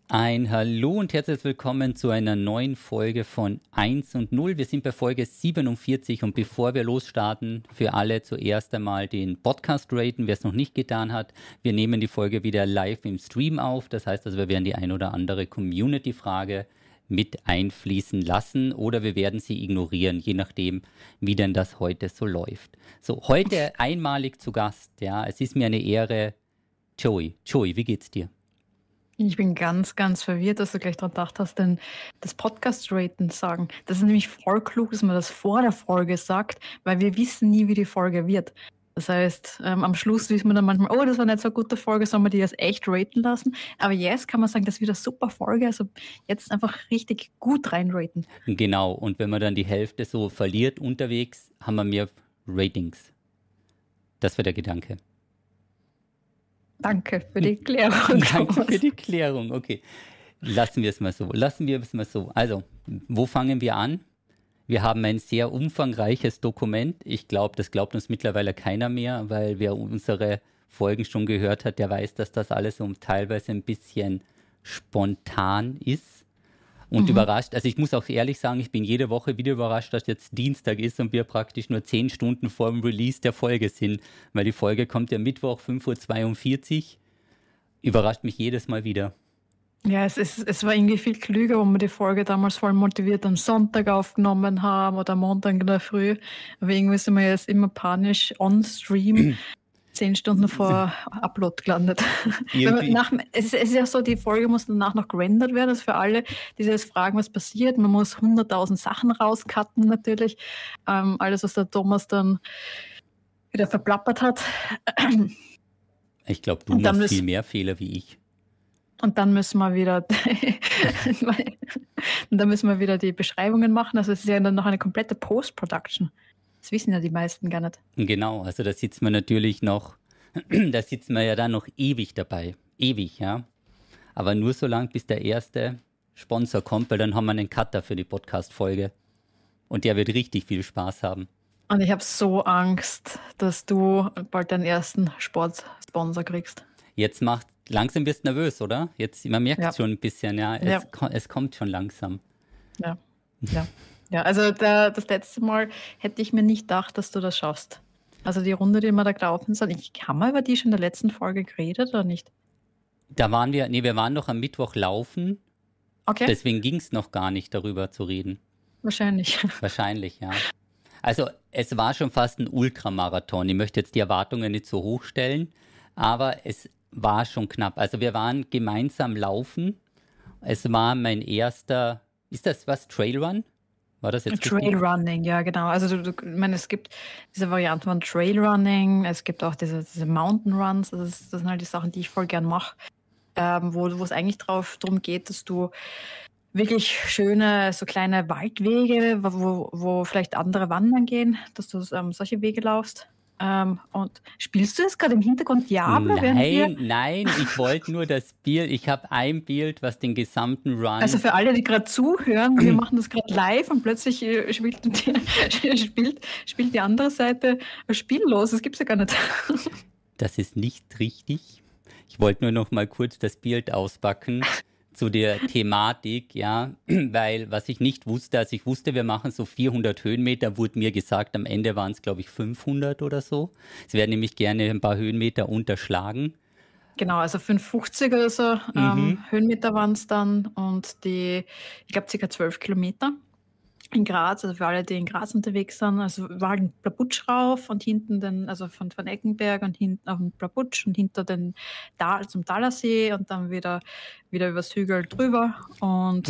Ein Hallo und herzlich willkommen zu einer neuen Folge von 1 und 0. Wir sind bei Folge 47 und bevor wir losstarten, für alle zuerst einmal den Podcast raten, wer es noch nicht getan hat. Wir nehmen die Folge wieder live im Stream auf, das heißt also, wir werden die ein oder andere Community-Frage mit einfließen lassen oder wir werden sie ignorieren, je nachdem, wie denn das heute so läuft. So, heute einmalig zu Gast, ja, es ist mir eine Ehre, Joey. Joey, wie geht's dir? Ich bin ganz, ganz verwirrt, dass du gleich daran gedacht hast, denn das Podcast-Raten sagen. Das ist nämlich voll klug, dass man das vor der Folge sagt, weil wir wissen nie, wie die Folge wird. Das heißt, am Schluss wissen wir dann manchmal, oh, das war nicht so eine gute Folge, sollen wir die jetzt echt raten lassen? Aber jetzt kann man sagen, das wird eine super Folge, also jetzt einfach richtig gut reinraten. Genau, und wenn man dann die Hälfte so verliert unterwegs, haben wir mehr Ratings. Das wäre der Gedanke. Danke für die Klärung. Danke für die Klärung, okay. Lassen wir es mal so. Also, wo fangen wir an? Wir haben ein sehr umfangreiches Dokument. Ich glaube, das glaubt uns mittlerweile keiner mehr, weil wer unsere Folgen schon gehört hat, der weiß, dass das alles teilweise ein bisschen spontan ist und überrascht. Also ich muss auch ehrlich sagen, ich bin jede Woche wieder überrascht, dass jetzt Dienstag ist und wir praktisch nur 10 Stunden vor dem Release der Folge sind, weil die Folge kommt ja Mittwoch 5:42 Uhr. Überrascht mich jedes Mal wieder. Ja, es war irgendwie viel klüger, wo wir die Folge damals voll motiviert am Sonntag aufgenommen haben oder am Montag in der Früh. Aber irgendwie sind wir jetzt immer panisch on Stream 10 Stunden vor Upload gelandet. Es ist ja so, die Folge muss danach noch gerendert werden. Das ist für alle, die sich jetzt fragen, was passiert. Man muss 100.000 Sachen rauscutten natürlich. Alles, was der Thomas dann wieder verplappert hat. Ich glaube, du machst viel mehr Fehler wie ich. Und dann müssen wir wieder die Beschreibungen machen. Also es ist ja dann noch eine komplette Post-Production. Das wissen ja die meisten gar nicht. Genau, also da sitzt man natürlich noch, da sitzt man ja dann noch ewig dabei. Ewig, ja. Aber nur so lange, bis der erste Sponsor kommt, weil dann haben wir einen Cutter für die Podcast-Folge. Und der wird richtig viel Spaß haben. Und ich habe so Angst, dass du bald deinen ersten Sportsponsor kriegst. Jetzt langsam wirst du nervös, oder? Man merkt es schon ein bisschen, ja. Es kommt schon langsam. Ja. Also das letzte Mal hätte ich mir nicht gedacht, dass du das schaffst. Also die Runde, die wir da gelaufen sind, haben wir über die schon in der letzten Folge geredet oder nicht? Wir waren noch am Mittwoch laufen. Okay. Deswegen ging es noch gar nicht, darüber zu reden. Wahrscheinlich, ja. Also es war schon fast ein Ultramarathon. Ich möchte jetzt die Erwartungen nicht so hoch stellen, aber es war schon knapp. Also wir waren gemeinsam laufen. Es war mein erster, ist das was, Trailrun? War das jetzt Trailrunning, ja genau. Also ich meine, es gibt diese Variante von Trailrunning, es gibt auch diese Mountain Runs, das sind halt die Sachen, die ich voll gern mache, wo es eigentlich darum geht, dass du wirklich schöne, so kleine Waldwege, wo vielleicht andere wandern gehen, dass du solche Wege laufst. Und spielst du das gerade im Hintergrund Diablo? Nein, ich wollte nur das Bild, ich habe ein Bild, was den gesamten Run... Also für alle, die gerade zuhören, wir machen das gerade live und plötzlich spielt die andere Seite ein Spiel los, das gibt's ja gar nicht. Das ist nicht richtig. Ich wollte nur noch mal kurz das Bild auspacken zu der Thematik, ja, weil was ich nicht wusste, also ich wusste, wir machen so 400 Höhenmeter, wurde mir gesagt, am Ende waren es, glaube ich, 500 oder so. Es werden nämlich gerne ein paar Höhenmeter unterschlagen. Genau, also 550 oder so Höhenmeter waren es dann und ich glaube, ca. 12 Kilometer in Graz, also für alle, die in Graz unterwegs sind, also war halt ein Plaputsch rauf und hinten also von Eckenberg und hinten auf den Plaputsch und hinter zum Talersee und dann wieder übers Hügel drüber und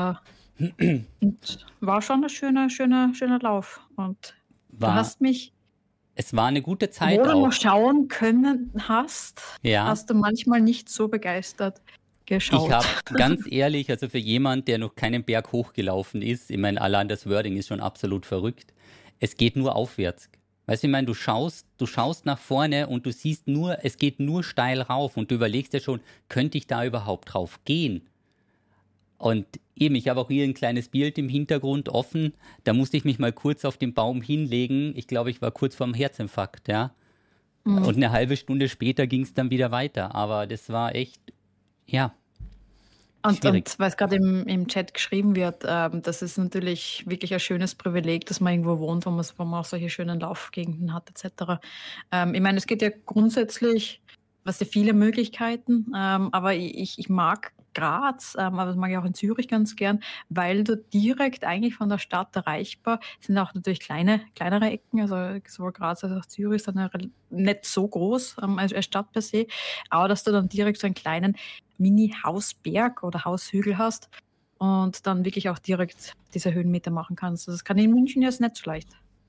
war schon ein schöner Lauf und du hast mich... Es war eine gute Zeit wo du noch schauen können hast du manchmal nicht so begeistert geschaut. Ich habe ganz ehrlich, also für jemand, der noch keinen Berg hochgelaufen ist, ich meine, allein das Wording ist schon absolut verrückt, es geht nur aufwärts. Weißt du, ich meine, du schaust nach vorne und du siehst nur, es geht nur steil rauf und du überlegst dir schon, könnte ich da überhaupt drauf gehen? Und eben, ich habe auch hier ein kleines Bild im Hintergrund offen, da musste ich mich mal kurz auf den Baum hinlegen, ich glaube, ich war kurz vorm Herzinfarkt, ja. Und eine halbe Stunde später ging es dann wieder weiter, aber das war echt, ja, Und Schwierig. weil es gerade im Chat geschrieben wird, das ist natürlich wirklich ein schönes Privileg, dass man irgendwo wohnt, wo man auch solche schönen Laufgegenden hat, etc. Ich meine, es geht ja grundsätzlich, was ja viele Möglichkeiten, aber ich mag Graz, aber das mag ich auch in Zürich ganz gern, weil du direkt eigentlich von der Stadt erreichbar sind auch natürlich kleinere Ecken, also sowohl Graz als auch Zürich sind ja nicht so groß als Stadt per se, aber dass du dann direkt so einen kleinen Mini-Hausberg oder Haushügel hast und dann wirklich auch direkt diese Höhenmeter machen kannst. Also das kann in München jetzt nicht so leicht.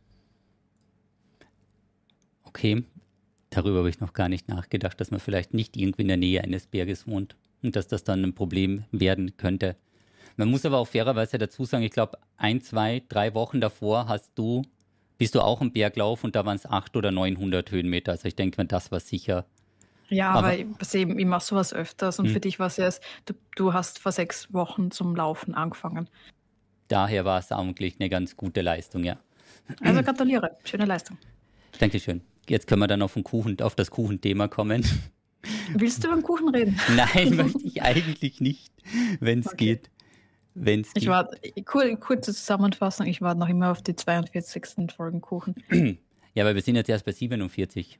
Okay, darüber habe ich noch gar nicht nachgedacht, dass man vielleicht nicht irgendwie in der Nähe eines Berges wohnt und dass das dann ein Problem werden könnte. Man muss aber auch fairerweise dazu sagen, ich glaube, 1, 2, 3 Wochen davor bist du auch im Berglauf und da waren es 800 oder 900 Höhenmeter. Also ich denke, das war sicher. Ja, Aber aber ich mache sowas öfters und für dich war es ja, du hast vor 6 Wochen zum Laufen angefangen. daher war es eigentlich eine ganz gute Leistung, ja. Also gratuliere, schöne Leistung. Dankeschön. Jetzt können wir dann auf das Kuchenthema kommen. Willst du über den Kuchen reden? Nein, möchte ich eigentlich nicht, wenn es Okay. geht. Wenn's Ich geht. warte, kurze Zusammenfassung, ich warte noch immer auf die 42. Folgen Kuchen. Ja, aber wir sind jetzt erst bei 47.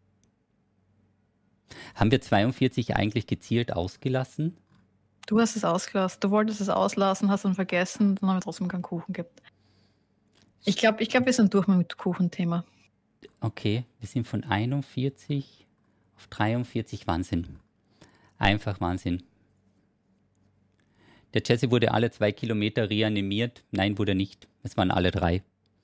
Haben wir 42 eigentlich gezielt ausgelassen? Du hast es ausgelassen, du wolltest es auslassen, hast dann vergessen, dann haben wir trotzdem keinen Kuchen gehabt. Ich glaube, wir sind durch mit dem Kuchenthema. Okay, wir sind von 41 auf 43. Wahnsinn. Einfach Wahnsinn. Der Jesse wurde alle 2 Kilometer reanimiert. Nein, wurde nicht. Es waren alle 3.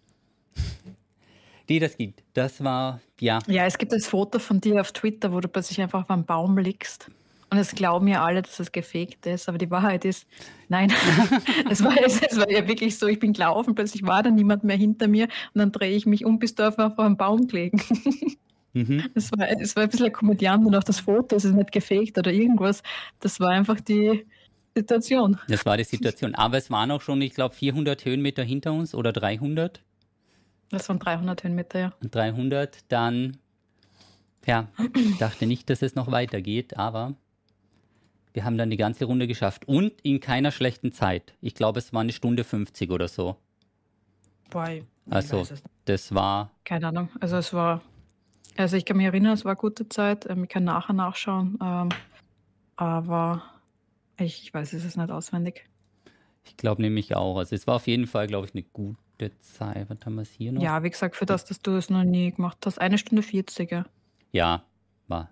Die das gibt. Das war, ja, Ja, es gibt das Foto von dir auf Twitter, wo du plötzlich einfach auf einem Baum liegst. Und es glauben ja alle, dass es gefaked ist, aber die Wahrheit ist, nein, es war ja wirklich so, ich bin gelaufen, plötzlich war da niemand mehr hinter mir und dann drehe ich mich um, bis du auf einem Baum gelegen. Es war ein bisschen ein Komödiant und auch das Foto, es ist nicht gefaked oder irgendwas. Das war einfach die Situation. das war die Situation. Aber es waren auch schon, ich glaube, 400 Höhenmeter hinter uns oder 300. Das waren 300 Höhenmeter, ja. Und 300, dann, ja, ich dachte nicht, dass es noch weitergeht, aber wir haben dann die ganze Runde geschafft. Und in keiner schlechten Zeit. Ich glaube, es war 1:50 oder so. Boah, ich Also, weiß es nicht. das war, Keine Ahnung. Also ich kann mich erinnern, es war eine gute Zeit. Ich kann nachher nachschauen. Aber ich weiß es ist nicht auswendig. ich glaube nämlich auch. Also, es war auf jeden Fall, glaube ich, eine gute Zeit. Was haben wir hier noch? Ja, wie gesagt, für das, dass du es noch nie gemacht hast. 1:40, ja. Ja, war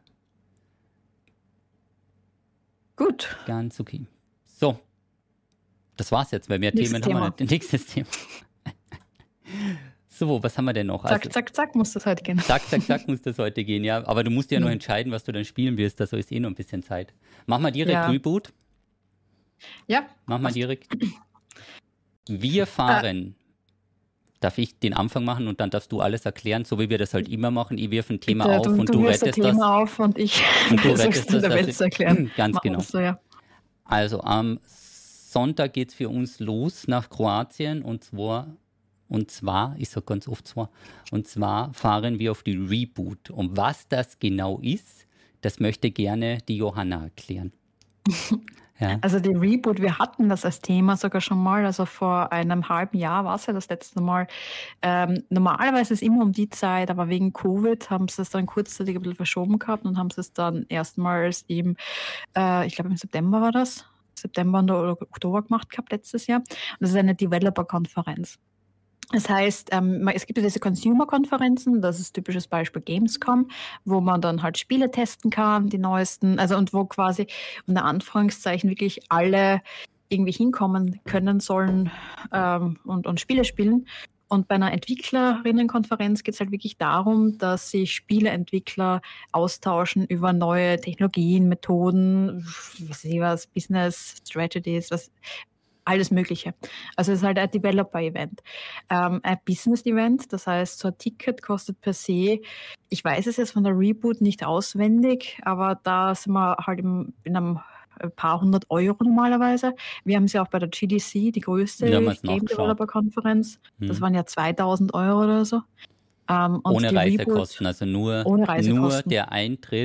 Gut. ganz okay. So, das war's jetzt, weil mehr Nächstes Themen haben wir Thema. nicht. Nächstes Thema. So, was haben wir denn noch? Also, Zack, zack, zack muss das heute gehen. zack, zack, zack muss das heute gehen, ja. Aber du musst ja noch Mhm. entscheiden, was du dann spielen wirst. Also ist eh noch ein bisschen Zeit. Mach mal direkt Ja. Reboot. Ja, Mach mal passt. direkt. Wir fahren. Darf ich den Anfang machen und dann darfst du alles erklären, so wie wir das halt immer machen. Ich wirf ein Thema bitte, auf und du du wirfst ein rettest das. Thema auf und ich Und du versuch's rettest in das. der Welt Also, zu erklären. ganz Machen wir genau. das so, ja. Also am Sonntag geht es für uns los nach Kroatien und zwar, ich sage ganz oft zwar, und zwar fahren wir auf die Reboot. Und was das genau ist, das möchte gerne die Johanna erklären. Ja, Also die Reboot, wir hatten das als Thema sogar schon mal, also vor einem halben Jahr war es ja das letzte Mal. Normalerweise ist es immer um die Zeit, aber wegen Covid haben sie es dann kurzzeitig ein bisschen verschoben gehabt und haben sie es dann erstmals ich glaube im September war das, September oder Oktober gemacht gehabt letztes Jahr. Und das ist eine Developer-Konferenz. Das heißt, es gibt ja diese Consumer-Konferenzen, das ist typisches Beispiel Gamescom, wo man dann halt Spiele testen kann, die neuesten, also und wo quasi unter Anführungszeichen wirklich alle irgendwie hinkommen können sollen und Spiele spielen. Und bei einer Entwicklerinnenkonferenz geht es halt wirklich darum, dass sich Spieleentwickler austauschen über neue Technologien, Methoden, was weiß ich was, Business Strategies, alles Mögliche. Also es ist halt ein Developer-Event. Ein Business-Event, das heißt, so ein Ticket kostet per se, ich weiß es jetzt von der Reboot nicht auswendig, aber da sind wir halt in einem paar 100 Euro normalerweise. Wir haben es ja auch bei der GDC, die größte wir haben es Game nachgeschaut. Developer-Konferenz. Das waren ja 2.000 Euro oder so. Und Ohne die Reisekosten, also nur ohne Reisekosten. der Eintritt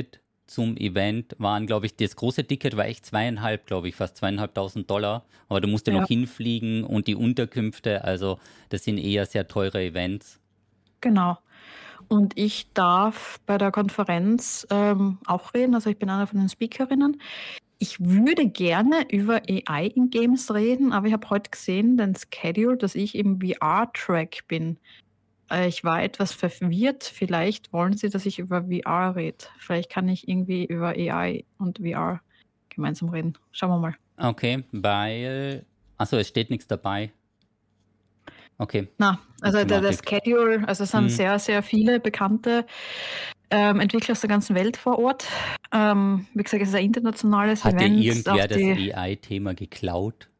zum Event waren, glaube ich, das große Ticket war echt 2,5, glaube ich, fast $2.500. Aber du musst ja noch hinfliegen und die Unterkünfte, also das sind eher sehr teure Events. Genau. Und ich darf bei der Konferenz auch reden, also ich bin eine von den Speakerinnen. Ich würde gerne über AI in Games reden, aber ich habe heute gesehen, den Schedule, dass ich im VR-Track bin. Ich war etwas verwirrt. Vielleicht wollen Sie, dass ich über VR rede. Vielleicht kann ich irgendwie über AI und VR gemeinsam reden. Schauen wir mal. Okay, weil... Achso, es steht nichts dabei. Okay. Na, also der Schedule, also es sind sehr, sehr viele bekannte Entwickler aus der ganzen Welt vor Ort. Wie gesagt, es ist ein internationales Hat Event. dir irgendwer das AI-Thema geklaut?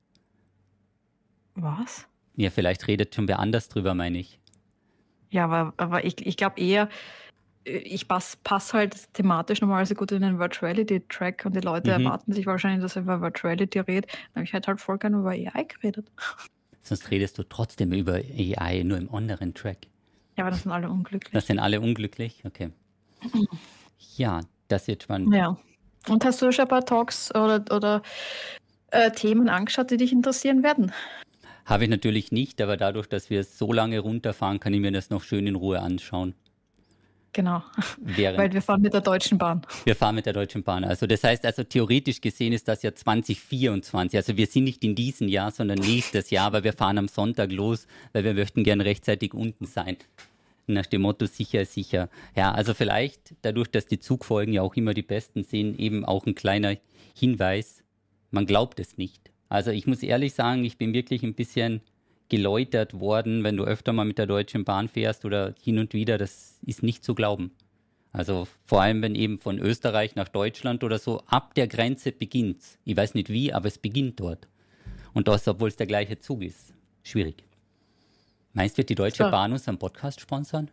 Was? Ja, vielleicht redet schon wer anders drüber, meine ich. Ja, aber ich glaube eher, ich passe halt thematisch normalerweise gut in den Virtuality-Track und die Leute erwarten sich wahrscheinlich, dass ich über Virtuality rede. Dann habe ich halt voll gerne über AI geredet. Sonst redest du trotzdem über AI, nur im anderen Track. Ja, aber das sind alle unglücklich. Das sind alle unglücklich? Okay. Ja, das wird spannend. Ja. Und hast du schon ein paar Talks oder Themen angeschaut, die dich interessieren werden? Habe ich natürlich nicht, aber dadurch, dass wir so lange runterfahren, kann ich mir das noch schön in Ruhe anschauen. Genau, weil wir fahren mit der Deutschen Bahn. Wir fahren mit der Deutschen Bahn. Also das heißt, also theoretisch gesehen ist das ja 2024. Also wir sind nicht in diesem Jahr, sondern nächstes Jahr, aber wir fahren am Sonntag los, weil wir möchten gern rechtzeitig unten sein. Nach dem Motto sicher ist sicher. Ja, also vielleicht dadurch, dass die Zugfolgen ja auch immer die besten sind, eben auch ein kleiner Hinweis. Man glaubt es nicht. Also ich muss ehrlich sagen, ich bin wirklich ein bisschen geläutert worden, wenn du öfter mal mit der Deutschen Bahn fährst oder hin und wieder, das ist nicht zu glauben. Also vor allem, wenn eben von Österreich nach Deutschland oder so, ab der Grenze beginnt's. Ich weiß nicht wie, aber es beginnt dort. Und das, obwohl es der gleiche Zug ist. Schwierig. Meinst du, wird die Deutsche Bahn uns am Podcast sponsern?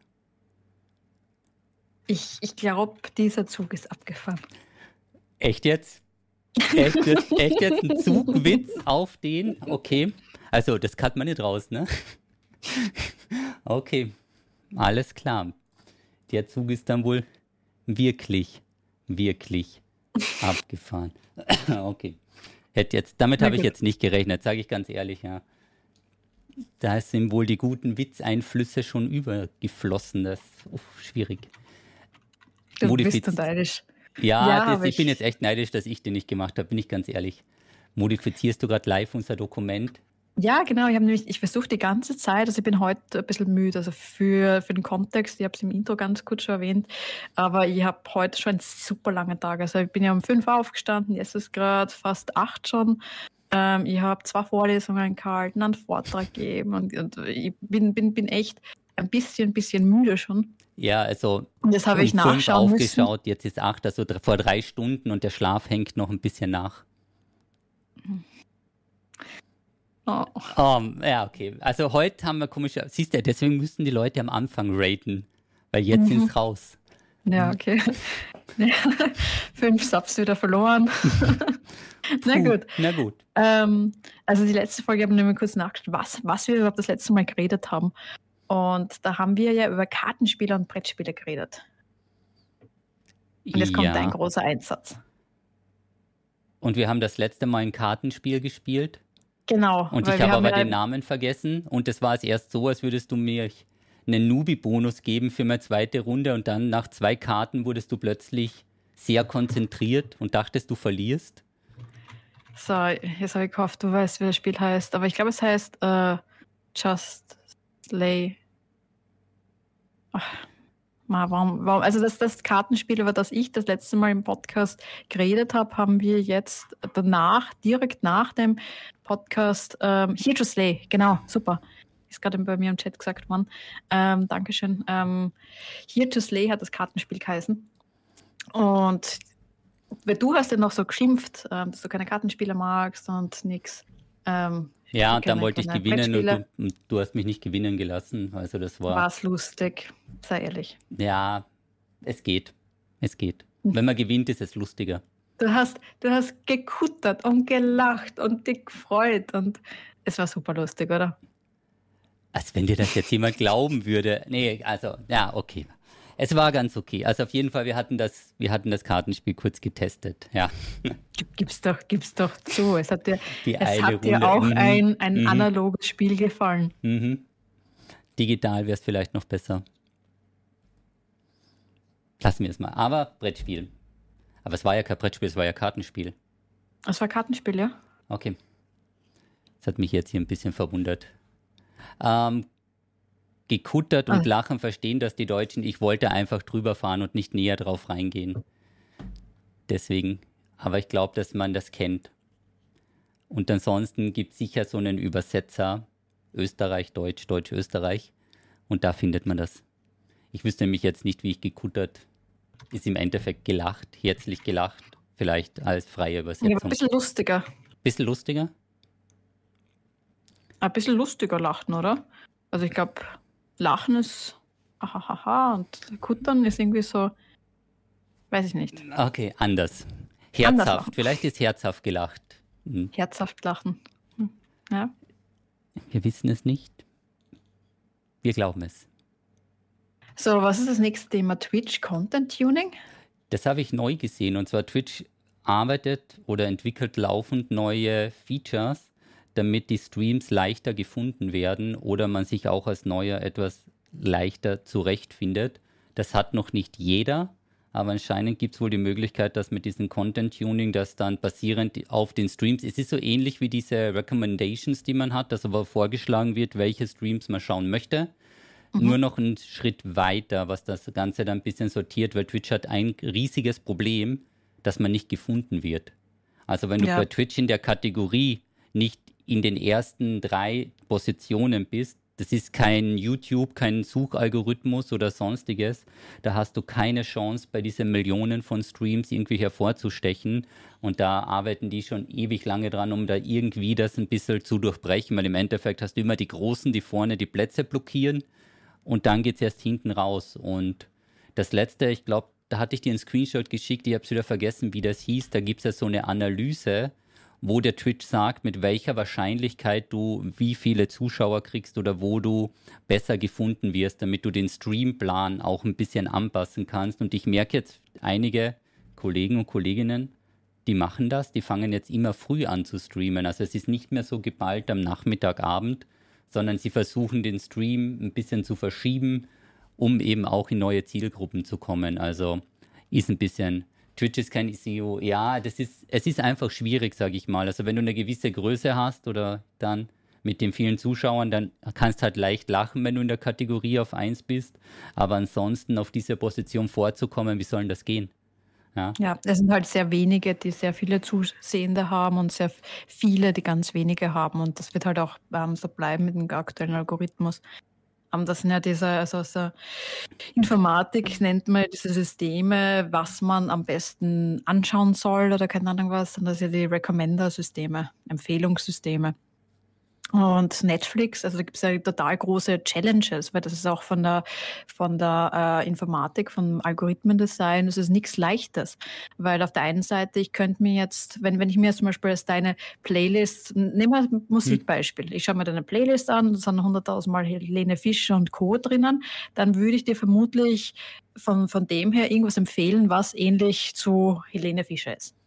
Ich glaube, dieser Zug ist abgefahren. Echt jetzt? Echt jetzt ein Zugwitz auf den? Okay. Also, das kann man nicht raus, ne? Okay, alles klar. Der Zug ist dann wohl wirklich abgefahren. Okay. Damit habe ich jetzt nicht gerechnet, sage ich ganz ehrlich, ja. Da sind wohl die guten Witzeinflüsse schon übergeflossen. Das ist schwierig. Du bist neidisch. Ja, ich bin jetzt echt neidisch, dass ich den nicht gemacht habe, bin ich ganz ehrlich. Modifizierst du gerade live unser Dokument? Ja, genau. Ich versuche die ganze Zeit, also ich bin heute ein bisschen müde, also für den Kontext, ich habe es im Intro ganz kurz schon erwähnt, aber ich habe heute schon einen super langen Tag. Also ich bin ja um 5 Uhr aufgestanden, jetzt ist gerade fast 8 schon. Ich habe 2 Vorlesungen gehalten, einen Vortrag gegeben und ich bin echt ein bisschen müde schon. Ja, also und das habe ich nachschauen aufgeschaut, müssen. Jetzt ist 8, also vor 3 Stunden und der Schlaf hängt noch ein bisschen nach. Oh. Ja, okay. Also heute haben wir siehst du, deswegen müssen die Leute am Anfang raten, weil jetzt sind es raus. Ja, okay. 5 Subs wieder verloren. Na gut. Also die letzte Folge haben wir nur mal kurz nachgeschaut, was wir überhaupt das letzte Mal geredet haben. Und da haben wir ja über Kartenspiele und Brettspiele geredet. Und jetzt kommt ein großer Einsatz. Und wir haben das letzte Mal ein Kartenspiel gespielt. Genau. Und ich habe aber den Namen vergessen. Und es war erst so, als würdest du mir einen Newbie-Bonus geben für meine zweite Runde. Und dann nach 2 Karten wurdest du plötzlich sehr konzentriert und dachtest, du verlierst. So, jetzt habe ich gehofft, du weißt, wie das Spiel heißt. Aber ich glaube, es heißt Just Slay. Warum? Also das Kartenspiel, über das ich das letzte Mal im Podcast geredet habe, haben wir jetzt direkt nach dem Podcast Here to Slay. Genau, super. Ist gerade bei mir im Chat gesagt worden. Dankeschön. Here to Slay hat das Kartenspiel geheißen. Und du hast ja noch so geschimpft, dass du keine Kartenspiele magst und nix. Ja, und dann wollte ich gewinnen und du hast mich nicht gewinnen gelassen. Also das war's lustig, sei ehrlich. Ja, es geht. Wenn man gewinnt, ist es lustiger. Du hast gekuttert und gelacht und dich gefreut und es war super lustig, oder? Als wenn dir das jetzt jemand glauben würde. Nee, also, ja, okay. Es war ganz okay. Also auf jeden Fall, wir hatten das Kartenspiel kurz getestet. Ja, Gib's doch zu. Es hat dir, die es eine hat dir Runde. auch Mhm. ein Mhm. analoges Spiel gefallen. Mhm. Digital wäre es vielleicht noch besser. Lassen wir es mal. Aber Brettspiel. Aber es war ja kein Brettspiel, es war ja Kartenspiel. Es war Kartenspiel, ja? Okay. Das hat mich jetzt hier ein bisschen verwundert. Ähm, Gekuttert und Ah, lachen verstehen das die Deutschen. Ich wollte einfach drüber fahren und nicht näher drauf reingehen. Deswegen. Aber ich glaube, dass man das kennt. Und ansonsten gibt es sicher so einen Übersetzer. Österreich, Deutsch, Deutsch, Österreich. Und da findet man das. Ich wüsste nämlich jetzt nicht, wie ich gekuttert ist im Endeffekt gelacht, herzlich gelacht. Vielleicht als freie ja, aber Übersetzung. Bisschen lustiger? Ein bisschen lustiger lachen, oder? Also ich glaube, Lachen ist hahaha und Kuttern ist irgendwie so, weiß ich nicht. Okay, anders. Anders Herzhaft. lachen. Vielleicht ist herzhaft gelacht. Herzhaft lachen. Ja. Wir wissen es nicht. Wir glauben es. So, was ist das nächste Thema? Twitch Content Tuning? Das habe ich neu gesehen. Und zwar Twitch arbeitet oder entwickelt laufend neue Features, damit die Streams leichter gefunden werden oder man sich auch als Neuer etwas leichter zurechtfindet. Das hat noch nicht jeder, aber anscheinend gibt es wohl die Möglichkeit, dass mit diesem Content-Tuning, das dann basierend auf den Streams, es ist so ähnlich wie diese Recommendations, die man hat, dass aber vorgeschlagen wird, welche Streams man schauen möchte. Nur noch einen Schritt weiter, was das Ganze dann ein bisschen sortiert, weil Twitch hat ein riesiges Problem, dass man nicht gefunden wird. Also wenn du Ja. bei Twitch in der Kategorie nicht in den ersten 3 Positionen bist, das ist kein YouTube, kein Suchalgorithmus oder sonstiges, da hast du keine Chance, bei diesen Millionen von Streams irgendwie hervorzustechen. Und da arbeiten die schon ewig lange dran, um da irgendwie das ein bisschen zu durchbrechen, weil im Endeffekt hast du immer die Großen, die vorne die Plätze blockieren. Und dann geht es erst hinten raus. Und das Letzte, ich glaube, da hatte ich dir einen Screenshot geschickt, ich habe es wieder vergessen, wie das hieß. Da gibt es ja so eine Analyse, wo der Twitch sagt, mit welcher Wahrscheinlichkeit du wie viele Zuschauer kriegst oder wo du besser gefunden wirst, damit du den Streamplan auch ein bisschen anpassen kannst. Und ich merke jetzt, einige Kollegen und Kolleginnen, die machen das, die fangen jetzt immer früh an zu streamen. Also es ist nicht mehr so geballt am Nachmittag, Abend, sondern sie versuchen den Stream ein bisschen zu verschieben, um eben auch in neue Zielgruppen zu kommen. Also ist ein bisschen, Twitch ist kein SEO, ja, es ist einfach schwierig, sage ich mal. Also wenn du eine gewisse Größe hast oder dann mit den vielen Zuschauern, dann kannst halt leicht lachen, wenn du in der Kategorie auf 1 bist. Aber ansonsten auf diese Position vorzukommen, wie soll denn das gehen? Ja. Ja, es sind halt sehr wenige, die sehr viele Zusehende haben und sehr viele, die ganz wenige haben. Und das wird halt auch so bleiben mit dem aktuellen Algorithmus. Das sind ja diese, also aus der Informatik nennt man diese Systeme, was man am besten anschauen soll oder keine Ahnung was. Und das sind ja die Recommender-Systeme, Empfehlungssysteme. Und Netflix, also da gibt es ja total große Challenges, weil das ist auch von der Informatik, vom Algorithmendesign, das ist nichts Leichtes. Weil auf der einen Seite, ich könnte mir jetzt, wenn ich mir jetzt zum Beispiel als deine Playlist, nehmen wir ein Musikbeispiel, ich schaue mir deine Playlist an, da sind 100.000 Mal Helene Fischer und Co. drinnen, dann würde ich dir vermutlich von dem her irgendwas empfehlen, was ähnlich zu Helene Fischer ist.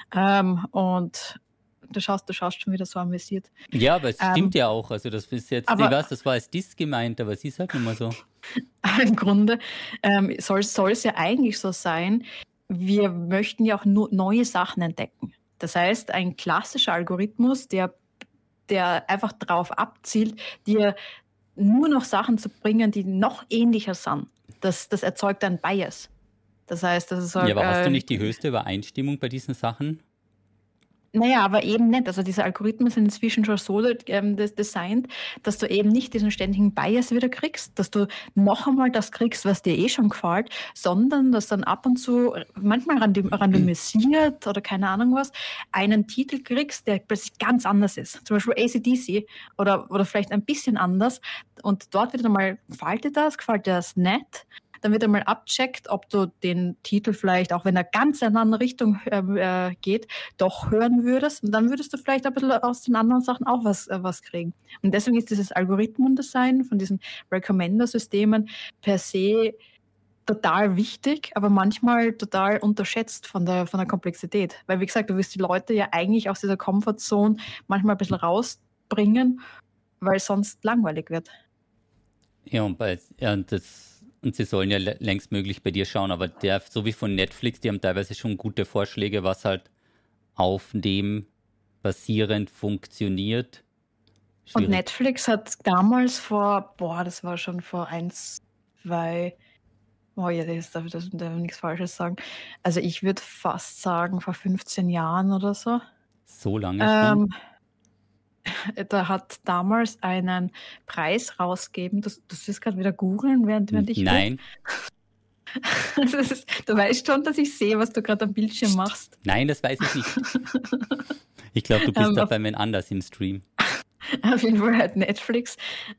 Und du schaust schon wieder so amüsiert. Ja, aber es stimmt ja auch. Also das ist jetzt, aber- ich weiß, das war als Diss gemeint, aber sie sagt immer so. Im Grunde soll es ja eigentlich so sein, wir möchten ja auch nur neue Sachen entdecken. Das heißt, ein klassischer Algorithmus, der einfach darauf abzielt, dir nur noch Sachen zu bringen, die noch ähnlicher sind. Das erzeugt einen Bias. Das heißt, das ist Ja, aber hast du nicht die höchste Übereinstimmung bei diesen Sachen? Naja, aber eben nicht. Also diese Algorithmen sind inzwischen schon so designt, dass du eben nicht diesen ständigen Bias wieder kriegst, dass du noch einmal das kriegst, was dir schon gefällt, sondern dass dann ab und zu, manchmal randomisiert oder keine Ahnung was, einen Titel kriegst, der plötzlich ganz anders ist. Zum Beispiel AC/DC oder vielleicht ein bisschen anders. Und dort wird einmal, gefällt dir das nicht? Dann wird einmal abcheckt, ob du den Titel vielleicht, auch wenn er ganz in eine andere Richtung geht, doch hören würdest. Und dann würdest du vielleicht ein bisschen aus den anderen Sachen auch was kriegen. Und deswegen ist dieses Algorithmen-Design von diesen Recommender-Systemen per se total wichtig, aber manchmal total unterschätzt von der Komplexität. Weil, wie gesagt, du willst die Leute ja eigentlich aus dieser Comfortzone manchmal ein bisschen rausbringen, weil es sonst langweilig wird. Ja, und sie sollen ja längstmöglich bei dir schauen, aber so wie von Netflix, die haben teilweise schon gute Vorschläge, was halt auf dem basierend funktioniert. Und Schwierig. Netflix hat damals das war schon vor 2, ja, das darf ich nichts Falsches sagen. Also ich würde fast sagen, vor 15 Jahren oder so. So lange schon? Da hat damals einen Preis rausgegeben. Du wirst gerade wieder googeln, während ich rede. Nein. Du weißt schon, dass ich sehe, was du gerade am Bildschirm machst. Nein, das weiß ich nicht. Ich glaube, du bist da bei mir anders im Stream. Auf jeden Fall hat Netflix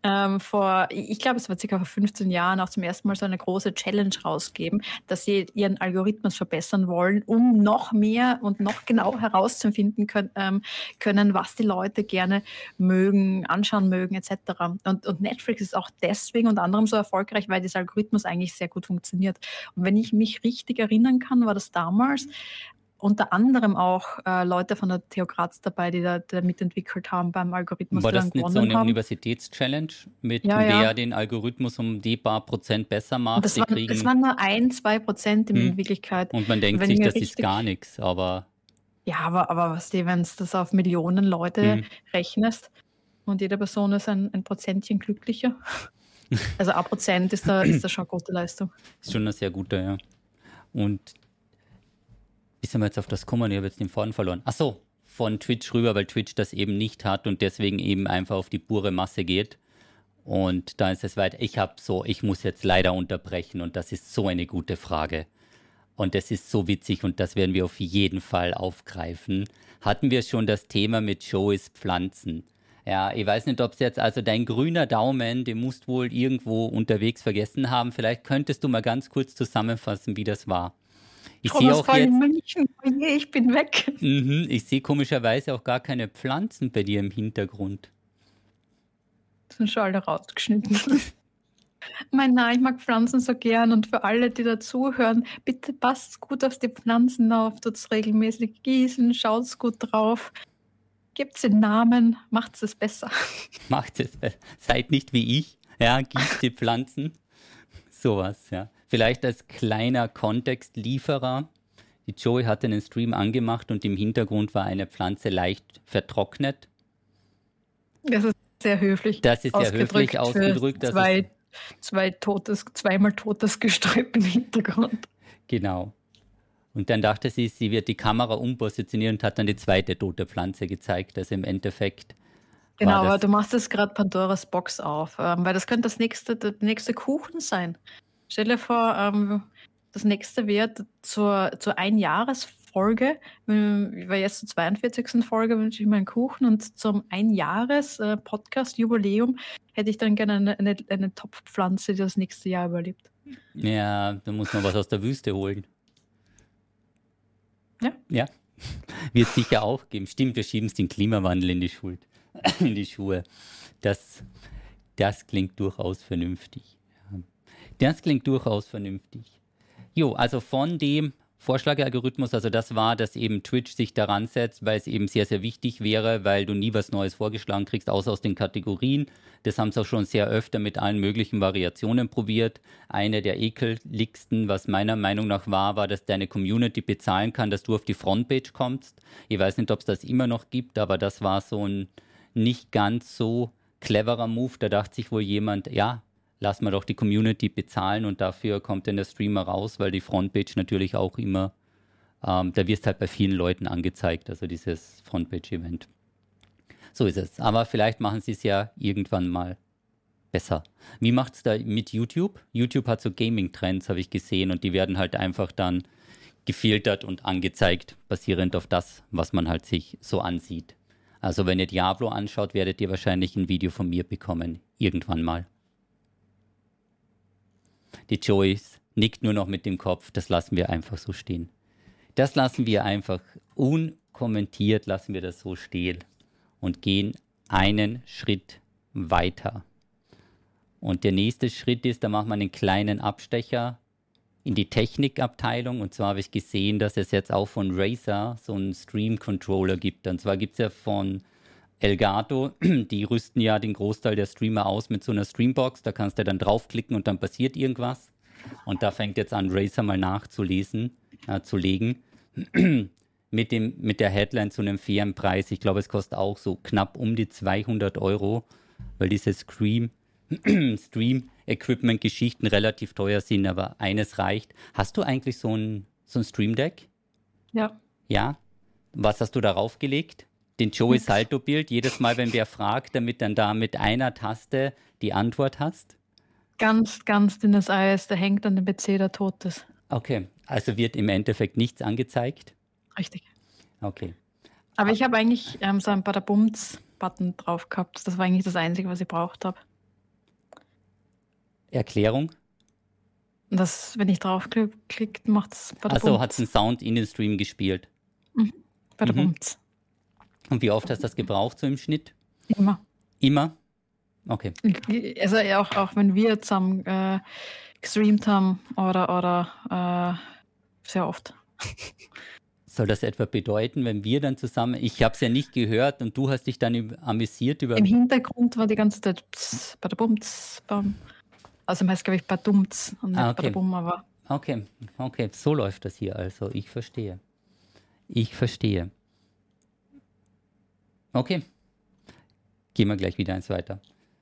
ich glaube, es war circa vor 15 Jahren auch zum ersten Mal so eine große Challenge rausgeben, dass sie ihren Algorithmus verbessern wollen, um noch mehr und noch genau herauszufinden können, was die Leute gerne mögen, anschauen mögen, etc. Und Netflix ist auch deswegen unter anderem so erfolgreich, weil dieser Algorithmus eigentlich sehr gut funktioniert. Und wenn ich mich richtig erinnern kann, war das damals unter anderem auch Leute von der TU Graz dabei, die da mitentwickelt haben beim Algorithmus. War das nicht so eine Universitätschallenge mit wer den Algorithmus um die paar Prozent besser macht? Das waren nur 1-2% in Wirklichkeit. Und man denkt sich, das ist gar nichts, aber... Ja, aber was wenn du das auf Millionen Leute rechnest und jede Person ist ein Prozentchen glücklicher. Also 1% ist da schon eine gute Leistung. Ist schon eine sehr gute, ja. Und wie sind wir jetzt auf das gekommen? Ich habe jetzt den Faden verloren. Ach so, von Twitch rüber, weil Twitch das eben nicht hat und deswegen eben einfach auf die pure Masse geht. Und da ist es weiter. Ich muss jetzt leider unterbrechen und das ist so eine gute Frage. Und das ist so witzig und das werden wir auf jeden Fall aufgreifen. Hatten wir schon das Thema mit Joey's Pflanzen? Ja, ich weiß nicht, ob es jetzt, also dein grüner Daumen, den musst du wohl irgendwo unterwegs vergessen haben. Vielleicht könntest du mal ganz kurz zusammenfassen, wie das war. Ich sehe auch jetzt, München, ich bin weg. Ich sehe komischerweise auch gar keine Pflanzen bei dir im Hintergrund. Das sind schon alle rausgeschnitten. Nein, ich mag Pflanzen so gern und für alle, die dazuhören, bitte passt gut auf die Pflanzen auf, tut's regelmäßig gießen, schaut's gut drauf, gebt's den Namen, macht's es besser. Macht es besser. Seid nicht wie ich, ja, gießt die Pflanzen. Sowas, ja. Vielleicht als kleiner Kontextlieferer. Die Joey hatte einen Stream angemacht und im Hintergrund war eine Pflanze leicht vertrocknet. Das ist sehr höflich. Das ist sehr höflich ausgedrückt. Zweimal totes Gestrüpp im Hintergrund. Genau. Und dann dachte sie wird die Kamera umpositionieren und hat dann die zweite tote Pflanze gezeigt. Also im Endeffekt. Genau, aber du machst jetzt gerade Pandoras Box auf, weil das könnte der nächste Kuchen sein. Stell dir vor, das nächste wird zur Einjahresfolge, weil jetzt zur 42. Folge wünsche ich mir einen Kuchen und zum Einjahres-Podcast-Jubiläum hätte ich dann gerne eine Topfpflanze, die das nächste Jahr überlebt. Ja, da muss man was aus der Wüste holen. Ja? Ja, wird sicher auch geben. Stimmt, wir schieben es den Klimawandel in die Schuhe. Das klingt durchaus vernünftig. Das klingt durchaus vernünftig. Jo, also von dem Vorschlagalgorithmus, also das war, dass eben Twitch sich daran setzt, weil es eben sehr, sehr wichtig wäre, weil du nie was Neues vorgeschlagen kriegst, außer aus den Kategorien. Das haben sie auch schon sehr öfter mit allen möglichen Variationen probiert. Eine der ekeligsten, was meiner Meinung nach war, dass deine Community bezahlen kann, dass du auf die Frontpage kommst. Ich weiß nicht, ob es das immer noch gibt, aber das war so ein nicht ganz so cleverer Move. Da dachte sich wohl jemand, ja, lass mal doch die Community bezahlen und dafür kommt dann der Streamer raus, weil die Frontpage natürlich auch immer, da wirst halt bei vielen Leuten angezeigt, also dieses Frontpage-Event. So ist es. Aber vielleicht machen sie es ja irgendwann mal besser. Wie macht es da mit YouTube? YouTube hat so Gaming-Trends, habe ich gesehen, und die werden halt einfach dann gefiltert und angezeigt, basierend auf das, was man halt sich so ansieht. Also wenn ihr Diablo anschaut, werdet ihr wahrscheinlich ein Video von mir bekommen, irgendwann mal. Die Joyce nickt nur noch mit dem Kopf, das lassen wir einfach so stehen. Das lassen wir einfach unkommentiert, lassen wir das so stehen und gehen einen Schritt weiter. Und der nächste Schritt ist, da machen wir einen kleinen Abstecher in die Technikabteilung. Und zwar habe ich gesehen, dass es jetzt auch von Razer so einen Stream-Controller gibt. Und zwar gibt es ja von Elgato, die rüsten ja den Großteil der Streamer aus mit so einer Streambox. Da kannst du dann draufklicken und dann passiert irgendwas. Und da fängt jetzt an, Razer mal nachzulegen. Mit der Headline zu einem fairen Preis. Ich glaube, es kostet auch so knapp um die 200 €, weil diese Stream-Equipment-Geschichten relativ teuer sind, aber eines reicht. Hast du eigentlich so ein Stream Deck? Ja. Ja? Was hast du darauf gelegt? Den Joey Nix. Salto-Bild, jedes Mal, wenn wer fragt, damit dann da mit einer Taste die Antwort hast? Ganz, ganz dünnes Eis, der hängt an dem PC, der tot ist. Okay, also wird im Endeffekt nichts angezeigt? Richtig. Okay. Aber ich habe eigentlich so einen Badabumts-Button drauf gehabt. Das war eigentlich das Einzige, was ich braucht habe. Erklärung? Und das, wenn ich draufklicke, macht es Badabumts. Also hat es einen Sound in den Stream gespielt. Badabumts. Und wie oft hast du das gebraucht so im Schnitt? Immer. Immer? Okay. Also auch wenn wir zusammen gestreamt haben oder sehr oft. Soll das etwa bedeuten, wenn wir dann zusammen, ich habe es ja nicht gehört und du hast dich dann amüsiert über... Im Hintergrund war die ganze Zeit Badabumts, bam. Also heißt, glaube ich, Badumts und nicht okay. Badabum, aber... Okay, so läuft das hier also. Ich verstehe. Okay. Gehen wir gleich wieder ins Weiter.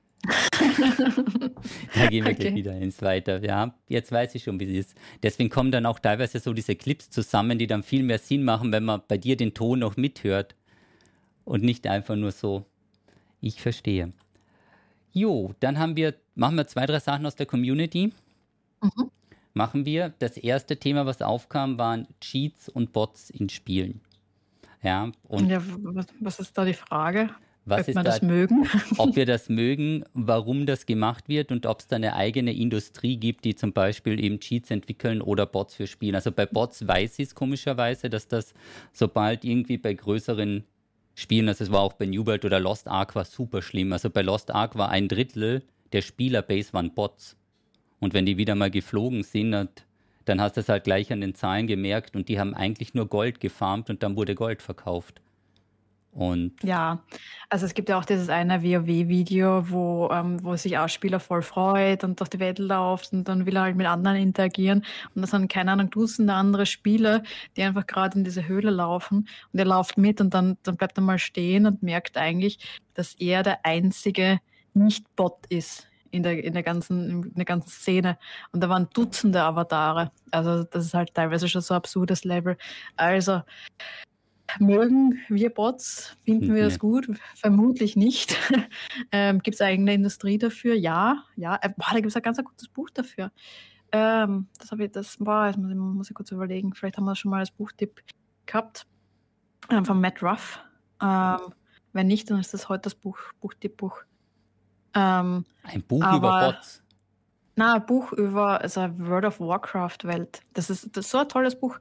Da gehen wir gleich wieder ins Weiter. Ja, jetzt weiß ich schon, wie es ist. Deswegen kommen dann auch teilweise so diese Clips zusammen, die dann viel mehr Sinn machen, wenn man bei dir den Ton noch mithört und nicht einfach nur so. Ich verstehe. Jo, dann machen wir 2, 3 Sachen aus der Community. Machen wir. Das erste Thema, was aufkam, waren Cheats und Bots in Spielen. Ja, und ja, was ist da die Frage? was Ob ist wir da, das mögen? ob wir das mögen, warum das gemacht wird und ob es da eine eigene Industrie gibt, die zum Beispiel eben Cheats entwickeln oder Bots für Spielen. Also bei Bots weiß ich es komischerweise, dass das sobald irgendwie bei größeren Spielen, also es war auch bei New World oder Lost Ark, war super schlimm. Also bei Lost Ark war 1/3 der Spielerbase waren Bots. Und wenn die wieder mal geflogen sind, dann hast du es halt gleich an den Zahlen gemerkt und die haben eigentlich nur Gold gefarmt und dann wurde Gold verkauft. Und Ja, also es gibt ja auch dieses eine WoW-Video, wo sich ein Spieler voll freut und durch die Welt läuft und dann will er halt mit anderen interagieren. Und das sind, keine Ahnung, Dutzende andere Spieler, die einfach gerade in diese Höhle laufen und er läuft mit und dann bleibt er mal stehen und merkt eigentlich, dass er der einzige Nicht-Bot ist in der ganzen Szene. Und da waren Dutzende Avatare. Also das ist halt teilweise schon so ein absurdes Level. Also mögen wir Bots? Finden wir das gut? Vermutlich nicht. Gibt es eigene Industrie dafür? Ja. Da gibt es ein ganz gutes Buch dafür. Jetzt muss ich kurz überlegen. Vielleicht haben wir schon mal als Buchtipp gehabt. Von Matt Ruff. Wenn nicht, dann ist das heute das Buchtippbuch. ein Buch über Bots? Na, ein Buch über World of Warcraft-Welt. Das ist so ein tolles Buch.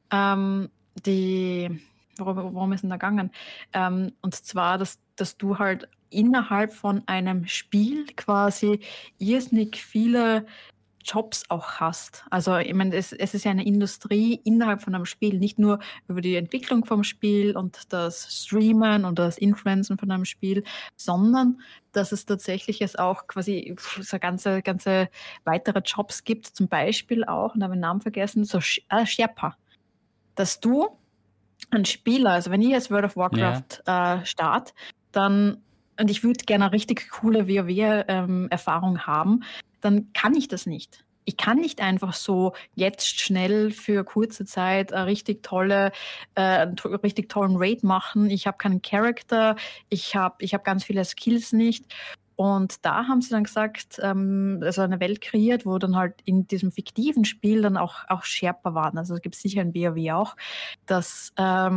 Worum ist denn da gegangen? Und zwar, dass du halt innerhalb von einem Spiel quasi irrsinnig viele Jobs auch hast. Also ich meine, es ist ja eine Industrie innerhalb von einem Spiel, nicht nur über die Entwicklung vom Spiel und das Streamen und das Influencen von einem Spiel, sondern dass es tatsächlich auch quasi so ganze weitere Jobs gibt, zum Beispiel auch, und habe den Namen vergessen, so Sherpa. Dass du ein Spieler, also wenn ich jetzt World of Warcraft starte, dann, und ich würde gerne eine richtig coole WoW-Erfahrung haben, dann kann ich das nicht. Ich kann nicht einfach so jetzt schnell für kurze Zeit einen richtig tollen Raid machen. Ich habe keinen Charakter, ich hab ganz viele Skills nicht. Und da haben sie dann gesagt, also eine Welt kreiert, wo dann halt in diesem fiktiven Spiel dann auch Sherpa waren. Also es gibt sicher ein WoW auch, dass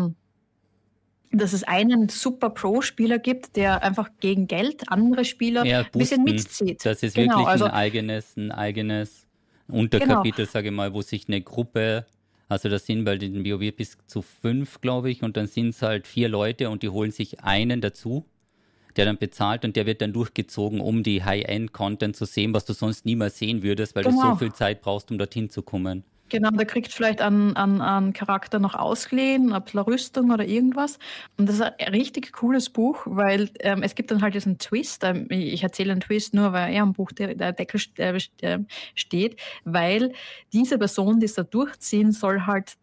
es einen super Pro-Spieler gibt, der einfach gegen Geld andere Spieler ein bisschen mitzieht. Das ist wirklich ein eigenes Unterkapitel, sage ich mal, wo sich eine Gruppe, also das sind bei den WoW bis zu 5, glaube ich, und dann sind es halt 4 Leute und die holen sich einen dazu, der dann bezahlt und der wird dann durchgezogen, um die High-End-Content zu sehen, was du sonst niemals sehen würdest, weil du so viel Zeit brauchst, um dorthin zu kommen. Genau, der kriegt vielleicht einen Charakter noch ausgeliehen, ein bisschen Rüstung oder irgendwas. Und das ist ein richtig cooles Buch, weil es gibt dann halt diesen Twist. Ich erzähle einen Twist nur, weil am Buch der Deckel steht, weil diese Person, die es da durchziehen, soll halt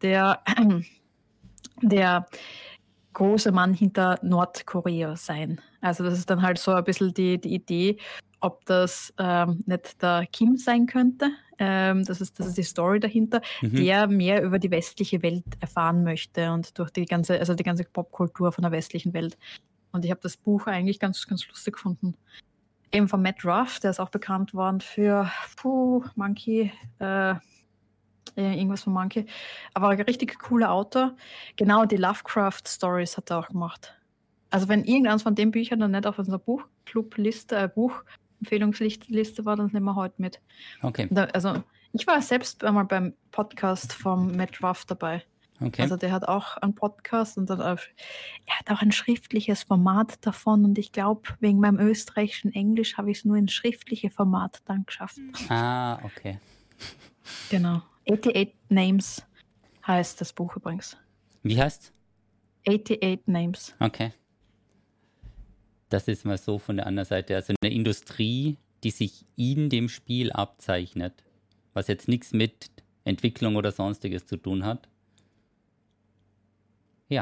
der große Mann hinter Nordkorea sein. Also das ist dann halt so ein bisschen die Idee, ob das nicht der Kim sein könnte. Das ist die Story dahinter, der mehr über die westliche Welt erfahren möchte und durch die ganze Popkultur von der westlichen Welt. Und ich habe das Buch eigentlich ganz, ganz lustig gefunden. Eben von Matt Ruff, der ist auch bekannt worden für Monkey, irgendwas von Monkey. Aber ein richtig cooler Autor. Genau, die Lovecraft-Stories hat er auch gemacht. Also wenn irgendeins von den Büchern dann nicht auf unserer Buchclub-Liste, Buchempfehlungsliste war, dann nehmen wir heute mit. Okay. Also ich war selbst einmal beim Podcast von Matt Ruff dabei. Okay. Also der hat auch einen Podcast und er hat auch ein schriftliches Format davon und ich glaube, wegen meinem österreichischen Englisch habe ich es nur ins schriftliche Format dann geschafft. Ah, okay. Genau. 88 Names heißt das Buch übrigens. Wie heißt? 88 Names. Okay. Das ist mal so von der anderen Seite. Also eine Industrie, die sich in dem Spiel abzeichnet, was jetzt nichts mit Entwicklung oder Sonstiges zu tun hat. Ja.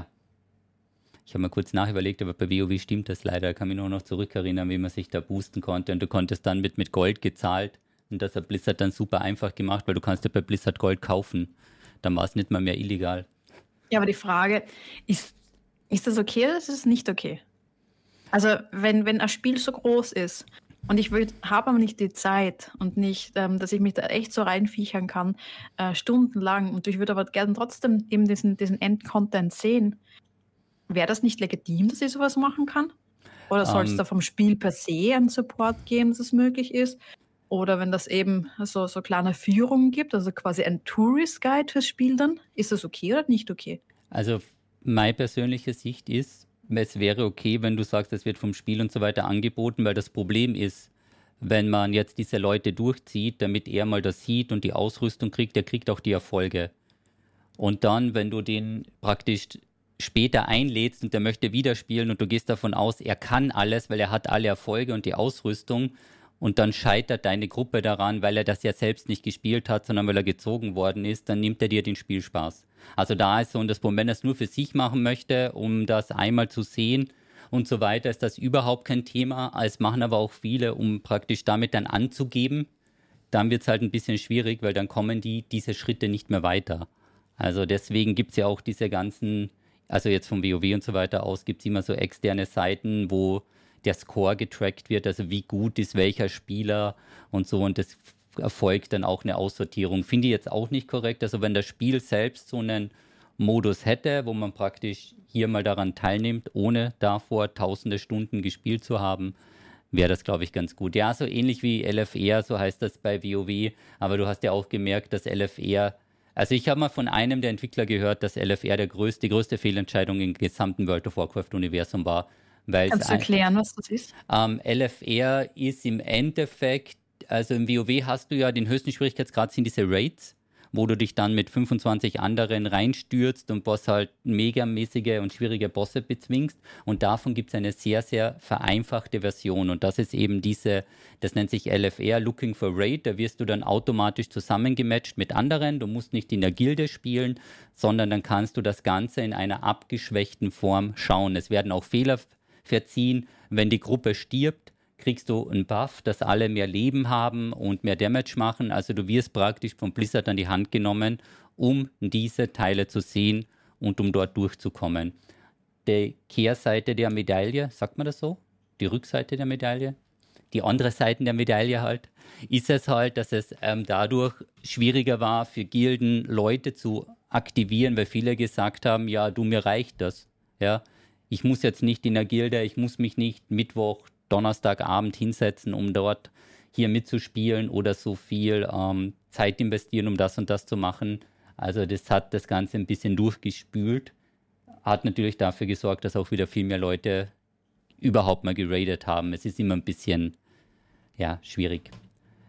Ich habe mal kurz nachüberlegt, aber bei WoW stimmt das leider. Ich kann mich nur noch zurückerinnern, wie man sich da boosten konnte. Und du konntest dann mit Gold gezahlt. Und das hat Blizzard dann super einfach gemacht, weil du kannst ja bei Blizzard Gold kaufen. Dann war es nicht mal mehr illegal. Ja, aber die Frage, ist das okay oder ist es nicht okay? Also wenn ein Spiel so groß ist und ich habe aber nicht die Zeit und nicht, dass ich mich da echt so reinviechern kann, stundenlang und ich würde aber gerne trotzdem eben diesen End-Content sehen, wäre das nicht legitim, dass ich sowas machen kann? Oder soll es da vom Spiel per se einen Support geben, dass es möglich ist? Oder wenn das eben so kleine Führungen gibt, also quasi ein Tourist-Guide fürs Spiel dann, ist das okay oder nicht okay? Also meine persönliche Sicht ist, es wäre okay, wenn du sagst, es wird vom Spiel und so weiter angeboten, weil das Problem ist, wenn man jetzt diese Leute durchzieht, damit er mal das sieht und die Ausrüstung kriegt, der kriegt auch die Erfolge. Und dann, wenn du den praktisch später einlädst und der möchte wieder spielen und du gehst davon aus, er kann alles, weil er hat alle Erfolge und die Ausrüstung und dann scheitert deine Gruppe daran, weil er das ja selbst nicht gespielt hat, sondern weil er gezogen worden ist, dann nimmt er dir den Spielspaß. Also da ist so, und das Problem, wenn er es nur für sich machen möchte, um das einmal zu sehen und so weiter, ist das überhaupt kein Thema. Es machen aber auch viele, um praktisch damit dann anzugeben. Dann wird es halt ein bisschen schwierig, weil dann kommen diese Schritte nicht mehr weiter. Also deswegen gibt es ja auch diese ganzen, also jetzt vom WoW und so weiter aus, gibt es immer so externe Seiten, wo der Score getrackt wird, also wie gut ist welcher Spieler und so, und das erfolgt dann auch eine Aussortierung. Finde ich jetzt auch nicht korrekt, also wenn das Spiel selbst so einen Modus hätte, wo man praktisch hier mal daran teilnimmt, ohne davor tausende Stunden gespielt zu haben, wäre das, glaube ich, ganz gut. Ja, so ähnlich wie LFR, so heißt das bei WoW, aber du hast ja auch gemerkt, dass LFR, also ich habe mal von einem der Entwickler gehört, dass LFR die größte Fehlentscheidung im gesamten World of Warcraft-Universum war. Kannst du erklären, was das ist? LFR ist im Endeffekt, also im WoW hast du ja den höchsten Schwierigkeitsgrad sind diese Raids, wo du dich dann mit 25 anderen reinstürzt und was halt megamäßige und schwierige Bosse bezwingst. Und davon gibt es eine sehr, sehr vereinfachte Version. Und das ist eben das nennt sich LFR, Looking for Raid. Da wirst du dann automatisch zusammengematcht mit anderen. Du musst nicht in der Gilde spielen, sondern dann kannst du das Ganze in einer abgeschwächten Form schauen. Es werden auch Fehler verziehen. Wenn die Gruppe stirbt, kriegst du einen Buff, dass alle mehr Leben haben und mehr Damage machen. Also du wirst praktisch von Blizzard an die Hand genommen, um diese Teile zu sehen und um dort durchzukommen. Die Kehrseite der Medaille, sagt man das so? Die Rückseite der Medaille? Die andere Seite der Medaille halt, ist es halt, dass es dadurch schwieriger war für Gilden, Leute zu aktivieren, weil viele gesagt haben, ja, mir reicht das. Ja, ich muss jetzt nicht in der Gilde, ich muss mich nicht Mittwoch, Donnerstagabend hinsetzen, um dort hier mitzuspielen oder so viel Zeit investieren, um das und das zu machen. Also das hat das Ganze ein bisschen durchgespült, hat natürlich dafür gesorgt, dass auch wieder viel mehr Leute überhaupt mal geradet haben. Es ist immer ein bisschen, ja, schwierig.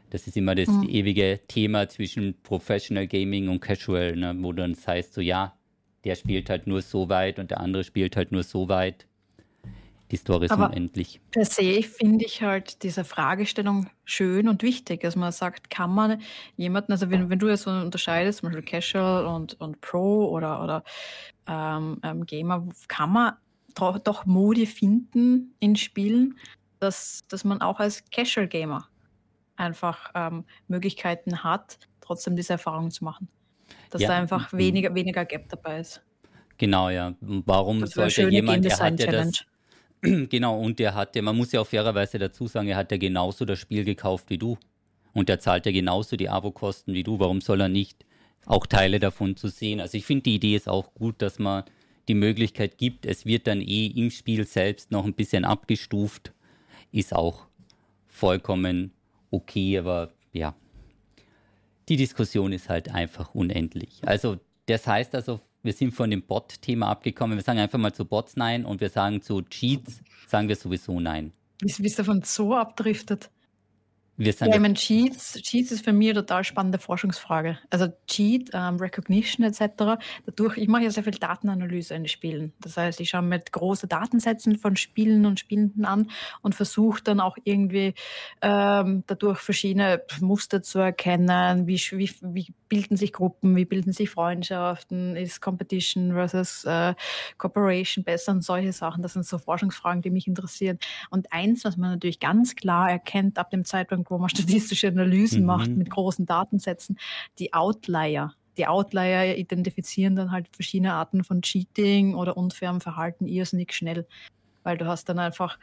Das ist immer das ewige Thema zwischen Professional Gaming und Casual, ne? Wo dann das heißt so, ja, der spielt halt nur so weit und der andere spielt halt nur so weit. Die Story ist Aber unendlich. per se finde ich halt diese Fragestellung schön und wichtig. Also man sagt, kann man jemanden, also wenn du jetzt so unterscheidest, zum Beispiel Casual und Pro oder Gamer, kann man doch Modi finden in Spielen, dass man auch als Casual Gamer einfach Möglichkeiten hat, trotzdem diese Erfahrung zu machen. Dass da Ja, einfach weniger Gap dabei ist. genau, ja. Warum Das wäre eine sollte schöne jemand, Game er Design hat ja Challenge. das, genau, und der hat ja, man muss ja auch fairerweise dazu sagen, er hat ja genauso das Spiel gekauft wie du. Und er zahlt ja genauso die Abo-Kosten wie du. Warum soll er nicht auch Teile davon zu sehen? Also ich finde, die Idee ist auch gut, dass man die Möglichkeit gibt. Es wird dann im Spiel selbst noch ein bisschen abgestuft. Ist auch vollkommen okay, aber ja, die Diskussion ist halt einfach unendlich. Also das heißt also, wir sind von dem Bot-Thema abgekommen. Wir sagen einfach mal zu Bots nein und wir sagen zu Cheats, sagen wir sowieso nein. Wie es davon so abdriftet. Wir Ja, sagen ich meine, Cheats ist für mich eine total spannende Forschungsfrage. Also Cheat, Recognition etc. Dadurch, ich mache ja sehr viel Datenanalyse in den Spielen. Das heißt, ich schaue mir große Datensätze von Spielen und Spielenden an und versuche dann auch irgendwie dadurch verschiedene Muster zu erkennen. Wie bilden sich Gruppen, wie bilden sich Freundschaften, ist Competition versus Cooperation besser und solche Sachen. Das sind so Forschungsfragen, die mich interessieren. Und eins, was man natürlich ganz klar erkennt ab dem Zeitpunkt, wo man statistische Analysen macht mit großen Datensätzen, die Outlier. Die Outlier identifizieren dann halt verschiedene Arten von Cheating oder unfairem Verhalten irrsinnig schnell, weil du hast dann einfach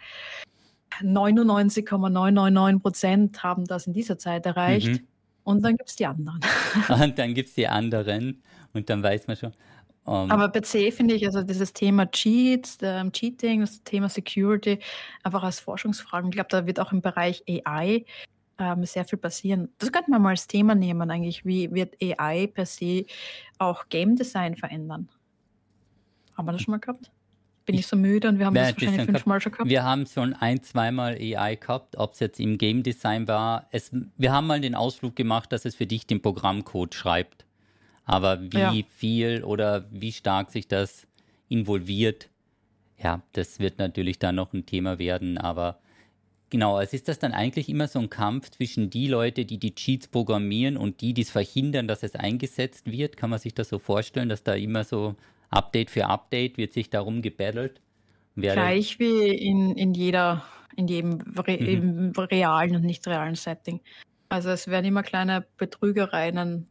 99,999% haben das in dieser Zeit erreicht und dann gibt es die anderen. Und dann gibt es die anderen und dann weiß man schon. Aber per se finde ich also dieses Thema Cheats, Cheating, das Thema Security einfach als Forschungsfragen. Ich glaube, da wird auch im Bereich AI sehr viel passieren. Das könnte man mal als Thema nehmen eigentlich. Wie wird AI per se auch Game Design verändern? Haben wir das schon mal gehabt? Bin ich so müde und wir haben das wahrscheinlich 5-mal schon gehabt. Wir haben schon 1-2-mal AI gehabt, ob es jetzt im Game Design war. Wir haben mal den Ausflug gemacht, dass es für dich den Programmcode schreibt. Aber wie viel oder wie stark sich das involviert, ja, das wird natürlich dann noch ein Thema werden. Aber genau, es ist das dann eigentlich immer so ein Kampf zwischen die Leute, die Cheats programmieren und die es verhindern, dass es eingesetzt wird. Kann man sich das so vorstellen, dass da immer so Update für Update wird sich darum gebettelt? Gleich wie in jedem realen und nicht realen Setting. Also es werden immer kleine Betrügereien,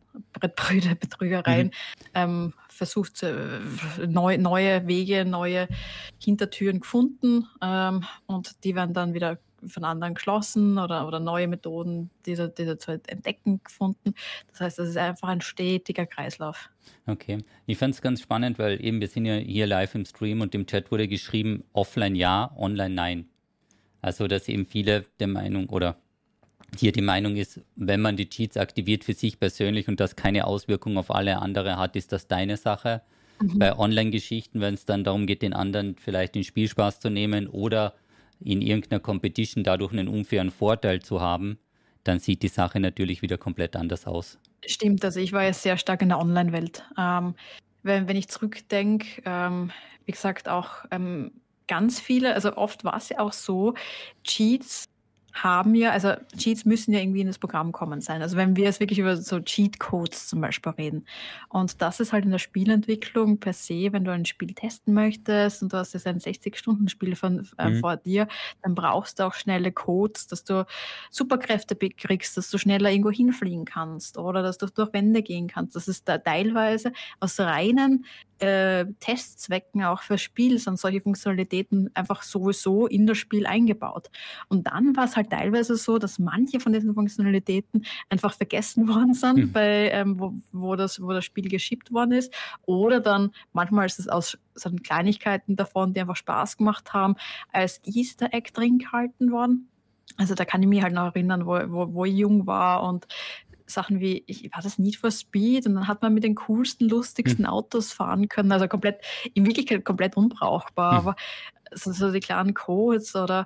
versucht, neue Wege, neue Hintertüren gefunden und die werden dann wieder von anderen geschlossen oder neue Methoden, diese zu entdecken gefunden. Das heißt, das ist einfach ein stetiger Kreislauf. Okay, ich fand es ganz spannend, weil eben wir sind ja hier live im Stream und im Chat wurde geschrieben, offline ja, online nein. Also dass eben viele der Meinung oder hier die Meinung ist, wenn man die Cheats aktiviert für sich persönlich und das keine Auswirkung auf alle andere hat, ist das deine Sache. Bei Online-Geschichten, wenn es dann darum geht, den anderen vielleicht den Spielspaß zu nehmen oder in irgendeiner Competition dadurch einen unfairen Vorteil zu haben, dann sieht die Sache natürlich wieder komplett anders aus. Stimmt, also ich war ja sehr stark in der Online-Welt. Wenn ich zurückdenke, wie gesagt, auch ganz viele, also oft war es ja auch so, Cheats müssen ja irgendwie in das Programm kommen sein. Also wenn wir jetzt wirklich über so Cheat-Codes zum Beispiel reden. Und das ist halt in der Spielentwicklung per se, wenn du ein Spiel testen möchtest und du hast jetzt ein 60-Stunden-Spiel vor dir, dann brauchst du auch schnelle Codes, dass du Superkräfte kriegst, dass du schneller irgendwo hinfliegen kannst oder dass du durch Wände gehen kannst. Das ist da teilweise aus reinen Testzwecken auch für Spiel sind solche Funktionalitäten einfach sowieso in das Spiel eingebaut. Und dann war es halt teilweise so, dass manche von diesen Funktionalitäten einfach vergessen worden sind, wo das Spiel geschippt worden ist. Oder dann manchmal ist es aus so Kleinigkeiten davon, die einfach Spaß gemacht haben, als Easter Egg drin gehalten worden. Also da kann ich mich halt noch erinnern, wo ich jung war und Sachen wie, war das Need for Speed und dann hat man mit den coolsten, lustigsten Autos fahren können, also in Wirklichkeit komplett unbrauchbar, aber so die kleinen Codes oder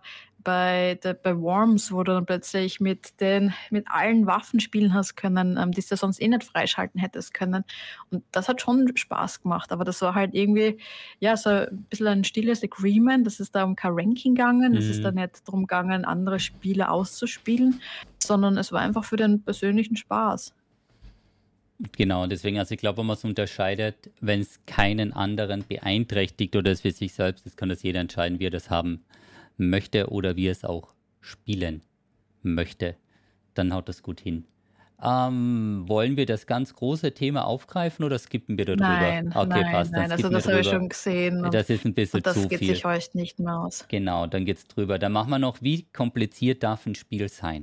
bei Worms, wo du dann plötzlich mit allen Waffen spielen hast können, die du sonst eh nicht freischalten hättest können. Und das hat schon Spaß gemacht, aber das war halt irgendwie, ja, so ein bisschen ein stilles Agreement. Das ist da um kein Ranking gegangen, es ist da nicht darum gegangen, andere Spiele auszuspielen, sondern es war einfach für den persönlichen Spaß. Genau, deswegen, also ich glaube, wenn man es unterscheidet, wenn es keinen anderen beeinträchtigt oder es für sich selbst ist, kann das jeder entscheiden, wie er das haben möchte oder wie er es auch spielen möchte. Dann haut das gut hin. Wollen wir das ganz große Thema aufgreifen oder skippen wir da drüber? Nein, Okay, nein, passt, dann nein. Also skippen wir das habe ich drüber. schon gesehen Das ist ein bisschen und das zu geht viel. sich heute nicht mehr aus. Genau, dann geht's drüber. Dann machen wir noch, wie kompliziert darf ein Spiel sein?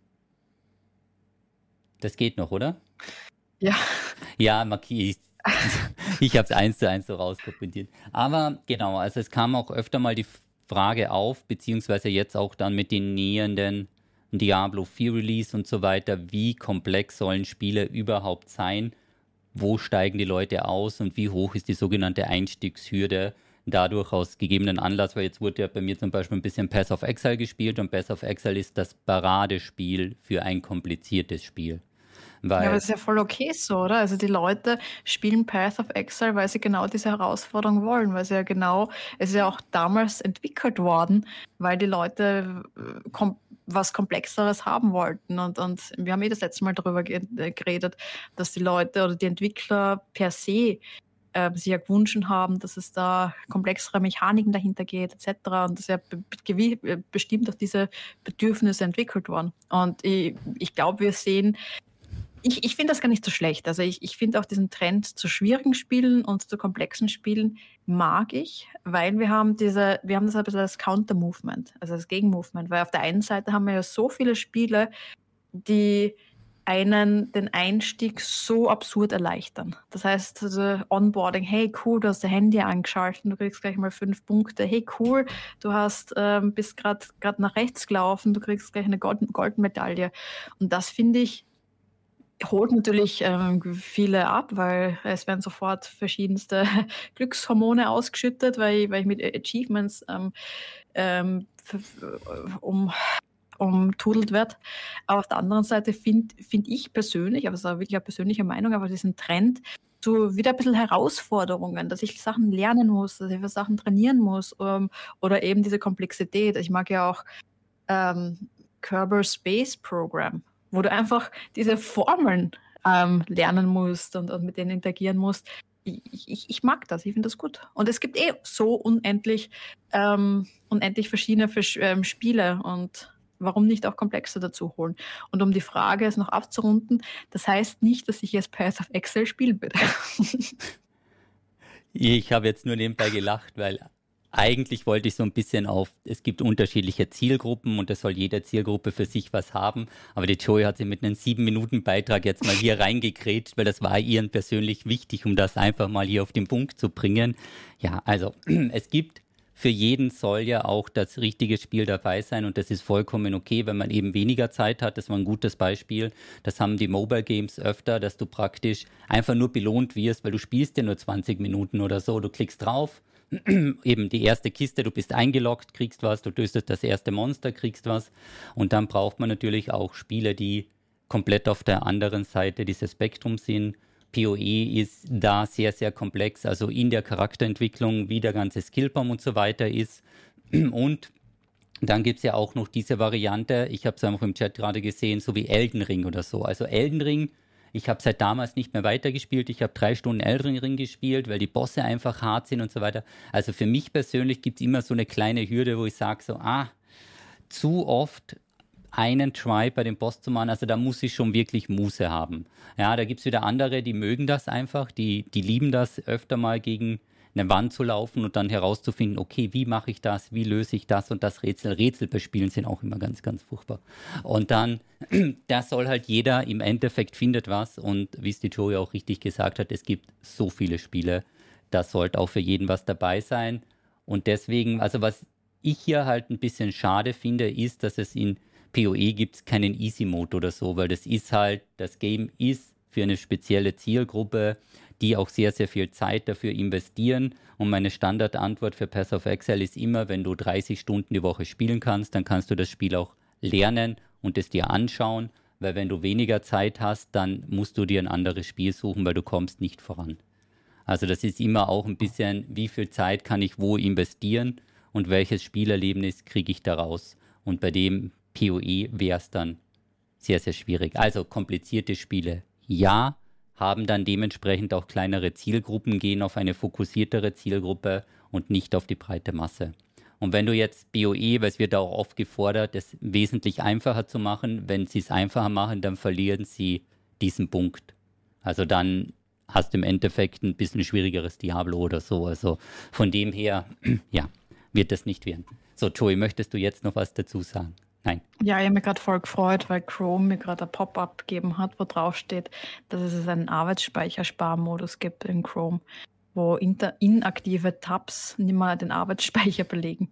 Das geht noch, oder? Ja, Ja, Maki, ich habe es 1:1 so rauskommentiert. Aber genau, also es kam auch öfter mal die Frage auf, beziehungsweise jetzt auch dann mit den nähernden Diablo 4 Release und so weiter, wie komplex sollen Spiele überhaupt sein? Wo steigen die Leute aus und wie hoch ist die sogenannte Einstiegshürde? Dadurch aus gegebenen Anlass, weil jetzt wurde ja bei mir zum Beispiel ein bisschen Path of Exile gespielt und Path of Exile ist das Paradespiel für ein kompliziertes Spiel. ja, aber Weil das ist ja voll okay so, oder? Also die Leute spielen Path of Exile, weil sie genau diese Herausforderung wollen, weil sie ja genau, es ist ja auch damals entwickelt worden, weil die Leute was Komplexeres haben wollten. Und wir haben das letzte Mal darüber geredet, dass die Leute oder die Entwickler per se sich ja gewünscht haben, dass es da komplexere Mechaniken dahinter geht, etc. Und das ist ja bestimmt auf diese Bedürfnisse entwickelt worden. Und ich glaube, wir sehen, ich finde das gar nicht so schlecht. Also ich finde auch diesen Trend zu schwierigen Spielen und zu komplexen Spielen mag ich, weil wir haben das ein bisschen als Counter-Movement, also als Gegenmovement, weil auf der einen Seite haben wir ja so viele Spiele, die einen den Einstieg so absurd erleichtern. Das heißt, also Onboarding, hey cool, du hast dein Handy angeschaltet, du kriegst gleich mal 5 Punkte. Hey cool, du bist gerade nach rechts gelaufen, du kriegst gleich eine Goldmedaille. Und das finde ich holt natürlich viele ab, weil es werden sofort verschiedenste Glückshormone ausgeschüttet, weil ich mit Achievements umtudelt wird. Aber auf der anderen Seite finde ich persönlich, aber es ist auch wirklich eine persönliche Meinung, aber diesen Trend zu wieder ein bisschen Herausforderungen, dass ich Sachen lernen muss, dass ich für Sachen trainieren muss oder eben diese Komplexität. Ich mag ja auch Kerbal Space Program, wo du einfach diese Formeln lernen musst und mit denen interagieren musst. Ich mag das, ich finde das gut. Und es gibt so unendlich verschiedene Spiele und warum nicht auch komplexe dazu holen? Und um die Frage es noch abzurunden, das heißt nicht, dass ich jetzt Path of Exile spielen würde. ich habe jetzt nur nebenbei gelacht, weil eigentlich wollte ich so ein bisschen es gibt unterschiedliche Zielgruppen und es soll jede Zielgruppe für sich was haben. Aber die Joey hat sie mit einem 7-Minuten-Beitrag jetzt mal hier reingekrätscht, weil das war ihr persönlich wichtig, um das einfach mal hier auf den Punkt zu bringen. Ja, also es gibt für jeden soll ja auch das richtige Spiel dabei sein und das ist vollkommen okay, wenn man eben weniger Zeit hat. Das war ein gutes Beispiel. Das haben die Mobile Games öfter, dass du praktisch einfach nur belohnt wirst, weil du spielst ja nur 20 Minuten oder so. Du klickst drauf, eben die erste Kiste, du bist eingeloggt, kriegst was, du tötest das erste Monster, kriegst was. Und dann braucht man natürlich auch Spiele, die komplett auf der anderen Seite dieses Spektrums sind. PoE ist da sehr, sehr komplex, also in der Charakterentwicklung, wie der ganze Skillbaum und so weiter ist. Und dann gibt es ja auch noch diese Variante, ich habe es einfach im Chat gerade gesehen, so wie Elden Ring oder so. Also Elden Ring, ich habe seit damals nicht mehr weitergespielt, ich habe 3 Stunden Elden Ring gespielt, weil die Bosse einfach hart sind und so weiter. Also für mich persönlich gibt es immer so eine kleine Hürde, wo ich sage so, zu oft einen Try bei dem Boss zu machen, also da muss ich schon wirklich Muße haben. Ja, da gibt es wieder andere, die mögen das einfach, die lieben das, öfter mal gegen eine Wand zu laufen und dann herauszufinden, okay, wie mache ich das, wie löse ich das und das Rätsel. Rätsel bei Spielen sind auch immer ganz, ganz furchtbar. Und dann, das soll halt jeder im Endeffekt findet was und wie es die Joey auch richtig gesagt hat, es gibt so viele Spiele, da sollte auch für jeden was dabei sein. Und deswegen, also was ich hier halt ein bisschen schade finde, ist, dass es in PoE gibt es keinen Easy-Mode oder so, weil das ist halt, das Game ist für eine spezielle Zielgruppe, die auch sehr, sehr viel Zeit dafür investieren. Und meine Standardantwort für Path of Exile ist immer, wenn du 30 Stunden die Woche spielen kannst, dann kannst du das Spiel auch lernen und es dir anschauen, weil wenn du weniger Zeit hast, dann musst du dir ein anderes Spiel suchen, weil du kommst nicht voran. Also das ist immer auch ein bisschen, wie viel Zeit kann ich wo investieren und welches Spielerlebnis kriege ich daraus. Und bei dem PoE wäre es dann sehr, sehr schwierig. Also komplizierte Spiele, ja, haben dann dementsprechend auch kleinere Zielgruppen, gehen auf eine fokussiertere Zielgruppe und nicht auf die breite Masse. Und wenn du jetzt BOE, weil es wird auch oft gefordert, es wesentlich einfacher zu machen, wenn sie es einfacher machen, dann verlieren sie diesen Punkt. Also dann hast du im Endeffekt ein bisschen schwierigeres Diablo oder so. Also von dem her, ja, wird das nicht werden. So, Joey, möchtest du jetzt noch was dazu sagen? Nein. Ja, ich habe mich gerade voll gefreut, weil Chrome mir gerade ein Pop-up gegeben hat, wo drauf steht, dass es einen Arbeitsspeichersparmodus gibt in Chrome, wo inaktive Tabs nicht mehr den Arbeitsspeicher belegen.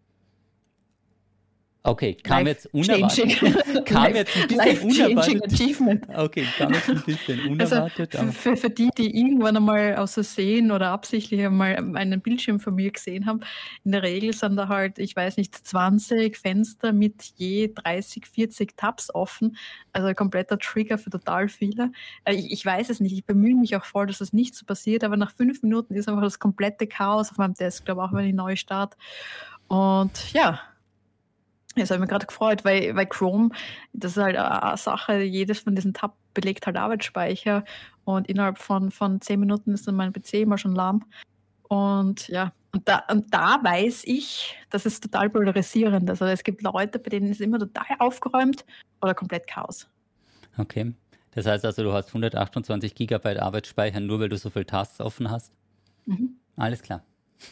Okay, kam jetzt unerwartet. Kam jetzt ein bisschen unerwartet. Achievement. Okay, kam jetzt ein bisschen unerwartet. Also für die irgendwann einmal aus Versehen oder absichtlich einmal einen Bildschirm von mir gesehen haben, in der Regel sind da halt, ich weiß nicht, 20 Fenster mit je 30, 40 Tabs offen. Also ein kompletter Trigger für total viele. Ich weiß es nicht, ich bemühe mich auch voll, dass das nicht so passiert, aber nach 5 Minuten ist einfach das komplette Chaos auf meinem Desktop, auch wenn ich neu starte. Und ja, das habe ich mich gerade gefreut, weil Chrome, das ist halt eine Sache, jedes von diesen Tab belegt halt Arbeitsspeicher und innerhalb von 10 Minuten ist dann mein PC immer schon lahm. Und ja, und da weiß ich, das ist total polarisierend. Also es gibt Leute, bei denen ist immer total aufgeräumt oder komplett Chaos. Okay, das heißt also, du hast 128 GB Arbeitsspeicher, nur weil du so viele Tasks offen hast? Mhm. Alles klar.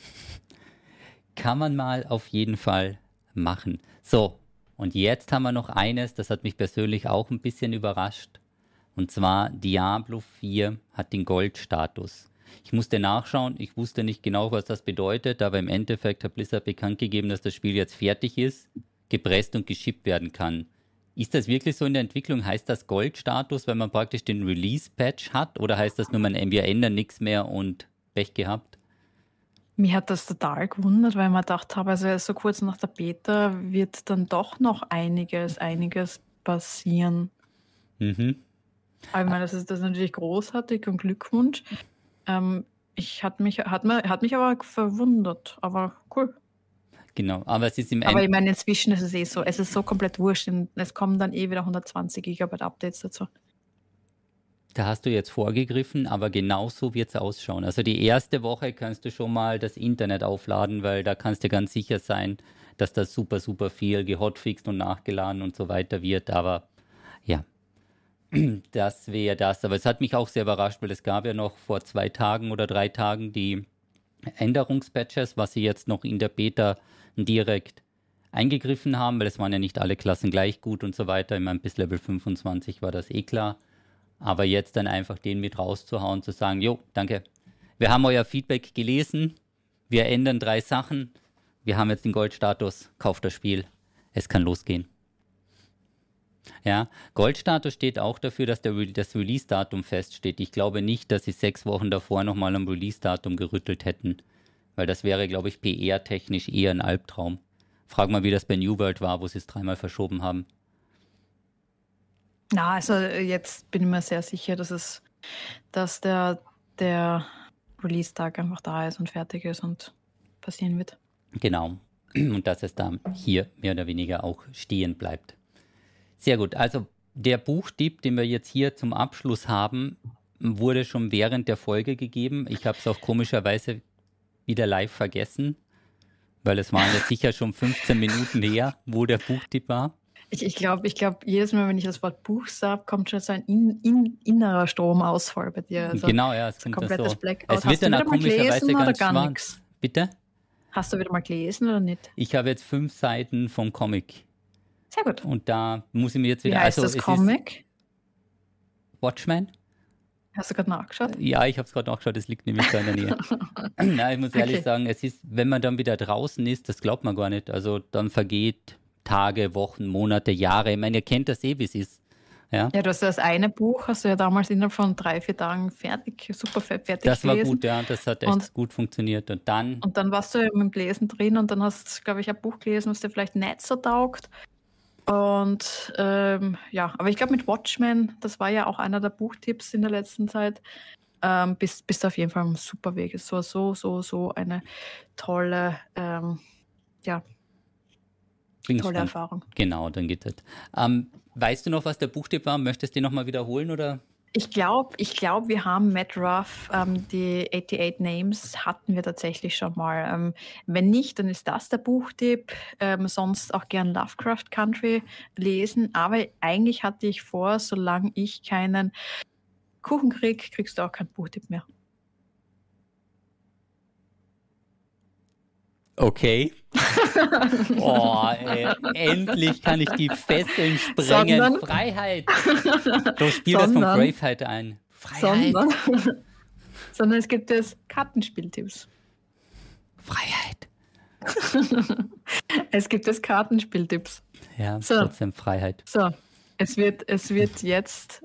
Kann man mal auf jeden Fall machen. So, und jetzt haben wir noch eines, das hat mich persönlich auch ein bisschen überrascht. Und zwar Diablo 4 hat den Goldstatus. Ich musste nachschauen, ich wusste nicht genau, was das bedeutet, aber im Endeffekt hat Blizzard bekannt gegeben, dass das Spiel jetzt fertig ist, gepresst und geschippt werden kann. Ist das wirklich so in der Entwicklung? Heißt das Goldstatus, wenn man praktisch den Release-Patch hat? Oder heißt das nur, wir ändern nichts mehr und Pech gehabt? Mich hat das total gewundert, weil ich mir gedacht habe, also so kurz nach der Beta wird dann doch noch einiges passieren. Mhm. Aber ich meine, das ist natürlich großartig und Glückwunsch. Hat mich aber verwundert, aber cool. Genau, aber es ist im Aber ich meine, inzwischen ist es so, es ist so komplett wurscht. Es kommen dann wieder 120 GB Updates dazu. Da hast du jetzt vorgegriffen, aber genau so wird es ausschauen. Also die erste Woche kannst du schon mal das Internet aufladen, weil da kannst du ganz sicher sein, dass das super, super viel gehotfixt und nachgeladen und so weiter wird. Aber ja, das wäre das. Aber es hat mich auch sehr überrascht, weil es gab ja noch vor 2 Tagen oder 3 Tagen die Änderungspatches, was sie jetzt noch in der Beta direkt eingegriffen haben, weil es waren ja nicht alle Klassen gleich gut und so weiter. Ich meine, bis Level 25 war das eh klar. Aber jetzt dann einfach den mit rauszuhauen, zu sagen, jo, danke, wir haben euer Feedback gelesen, wir ändern 3 Sachen, wir haben jetzt den Goldstatus, kauft das Spiel, es kann losgehen. Ja, Goldstatus steht auch dafür, dass das Release-Datum feststeht. Ich glaube nicht, dass sie 6 Wochen davor nochmal am Release-Datum gerüttelt hätten, weil das wäre, glaube ich, PR-technisch eher ein Albtraum. Frag mal, wie das bei New World war, wo sie es 3-mal verschoben haben. Na, also jetzt bin ich mir sehr sicher, dass der Release-Tag einfach da ist und fertig ist und passieren wird. Genau. Und dass es da hier mehr oder weniger auch stehen bleibt. Sehr gut. Also der Buchtipp, den wir jetzt hier zum Abschluss haben, wurde schon während der Folge gegeben. Ich habe es auch komischerweise wieder live vergessen, weil es waren jetzt sicher schon 15 Minuten her, wo der Buchtipp war. Ich glaube, jedes Mal, wenn ich das Wort Buch sage, kommt schon so ein innerer Stromausfall bei dir. Also genau, ja, es kommt komplettes so. Blackout. Es wird dann auch komischerweise ganz schwarz. Nix? Bitte? Hast du wieder mal gelesen oder nicht? Ich habe jetzt 5 Seiten vom Comic. Sehr gut. Und da muss ich mir jetzt wieder... Wie heißt das Comic? Watchmen? Hast du gerade nachgeschaut? Ja, ich habe es gerade nachgeschaut, es liegt nämlich da in der Nähe. Nein, ich muss ehrlich sagen, es ist, wenn man dann wieder draußen ist, das glaubt man gar nicht. Also dann vergeht Tage, Wochen, Monate, Jahre. Ich meine, ihr kennt das eh, wie es ist. Ja, Ja, du hast ja das eine Buch, hast du ja damals innerhalb von 3-4 Tagen super fertig das war gelesen. gut, ja, das hat echt Und, gut funktioniert. Und dann, und dann warst du ja mit dem Lesen drin und dann hast du, glaube ich, ein Buch gelesen, was dir vielleicht nicht so taugt. Und ja, aber ich glaube mit Watchmen, das war ja auch einer der Buchtipps in der letzten Zeit, bist du auf jeden Fall am super Weg. Es war so eine tolle, ja, bin tolle gespannt. Erfahrung. Genau, dann geht das. Weißt du noch, was der Buchtipp war? Möchtest du den nochmal wiederholen oder? Ich glaube, wir haben Matt Ruff, die 88 Names hatten wir tatsächlich schon mal. Wenn nicht, dann ist das der Buchtipp. Sonst auch gern Lovecraft Country lesen. Aber eigentlich hatte ich vor, solange ich keinen Kuchen krieg, kriegst du auch keinen Buchtipp mehr. Okay. Oh, ey, endlich kann ich die Fesseln sprengen. Sondern- Freiheit. Du spiel das von Braveheart ein. Freiheit. Sondern es gibt jetzt Kartenspieltipps. Freiheit. Es gibt jetzt Kartenspieltipps. Ja, So. trotzdem Freiheit. So, es wird jetzt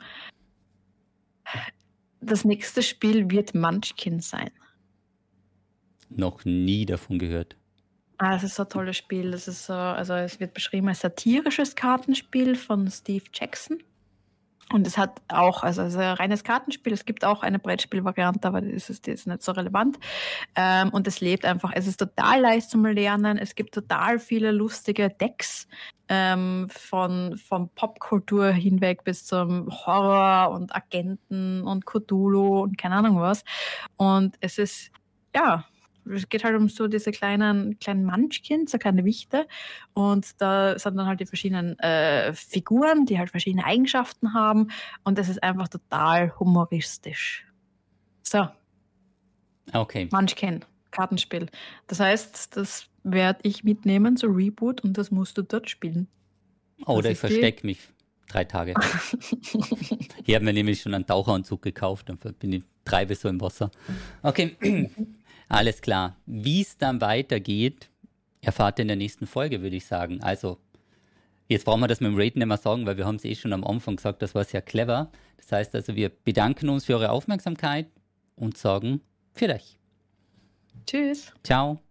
das nächste Spiel wird Munchkin sein. Noch nie davon gehört. Es ist so ein tolles Spiel. Das ist so, also es wird beschrieben als satirisches Kartenspiel von Steve Jackson. Und es hat auch, also es ist ein reines Kartenspiel. Es gibt auch eine Brettspielvariante, aber die ist nicht so relevant. Und es lebt einfach, es ist total leicht zum Lernen. Es gibt total viele lustige Decks von Popkultur hinweg bis zum Horror und Agenten und Cthulhu und keine Ahnung was. Und es ist, ja, es geht halt um so diese kleinen Munchkin, so kleine Wichte. Und da sind dann halt die verschiedenen Figuren, die halt verschiedene Eigenschaften haben. Und das ist einfach total humoristisch. So, Okay. Munchkin, Kartenspiel. Das heißt, das werde ich mitnehmen zur Reboot und das musst du dort spielen. Oder Das ich ist verstecke mich 3 Tage. Ich habe mir nämlich schon einen Taucheranzug gekauft und bin ich 3 bis so im Wasser. Okay, alles klar. Wie es dann weitergeht, erfahrt ihr in der nächsten Folge, würde ich sagen. Also, jetzt brauchen wir das mit dem Raten nicht mehr sagen, weil wir haben es eh schon am Anfang gesagt, das war sehr clever. Das heißt also, wir bedanken uns für eure Aufmerksamkeit und sagen für euch. Tschüss. Ciao.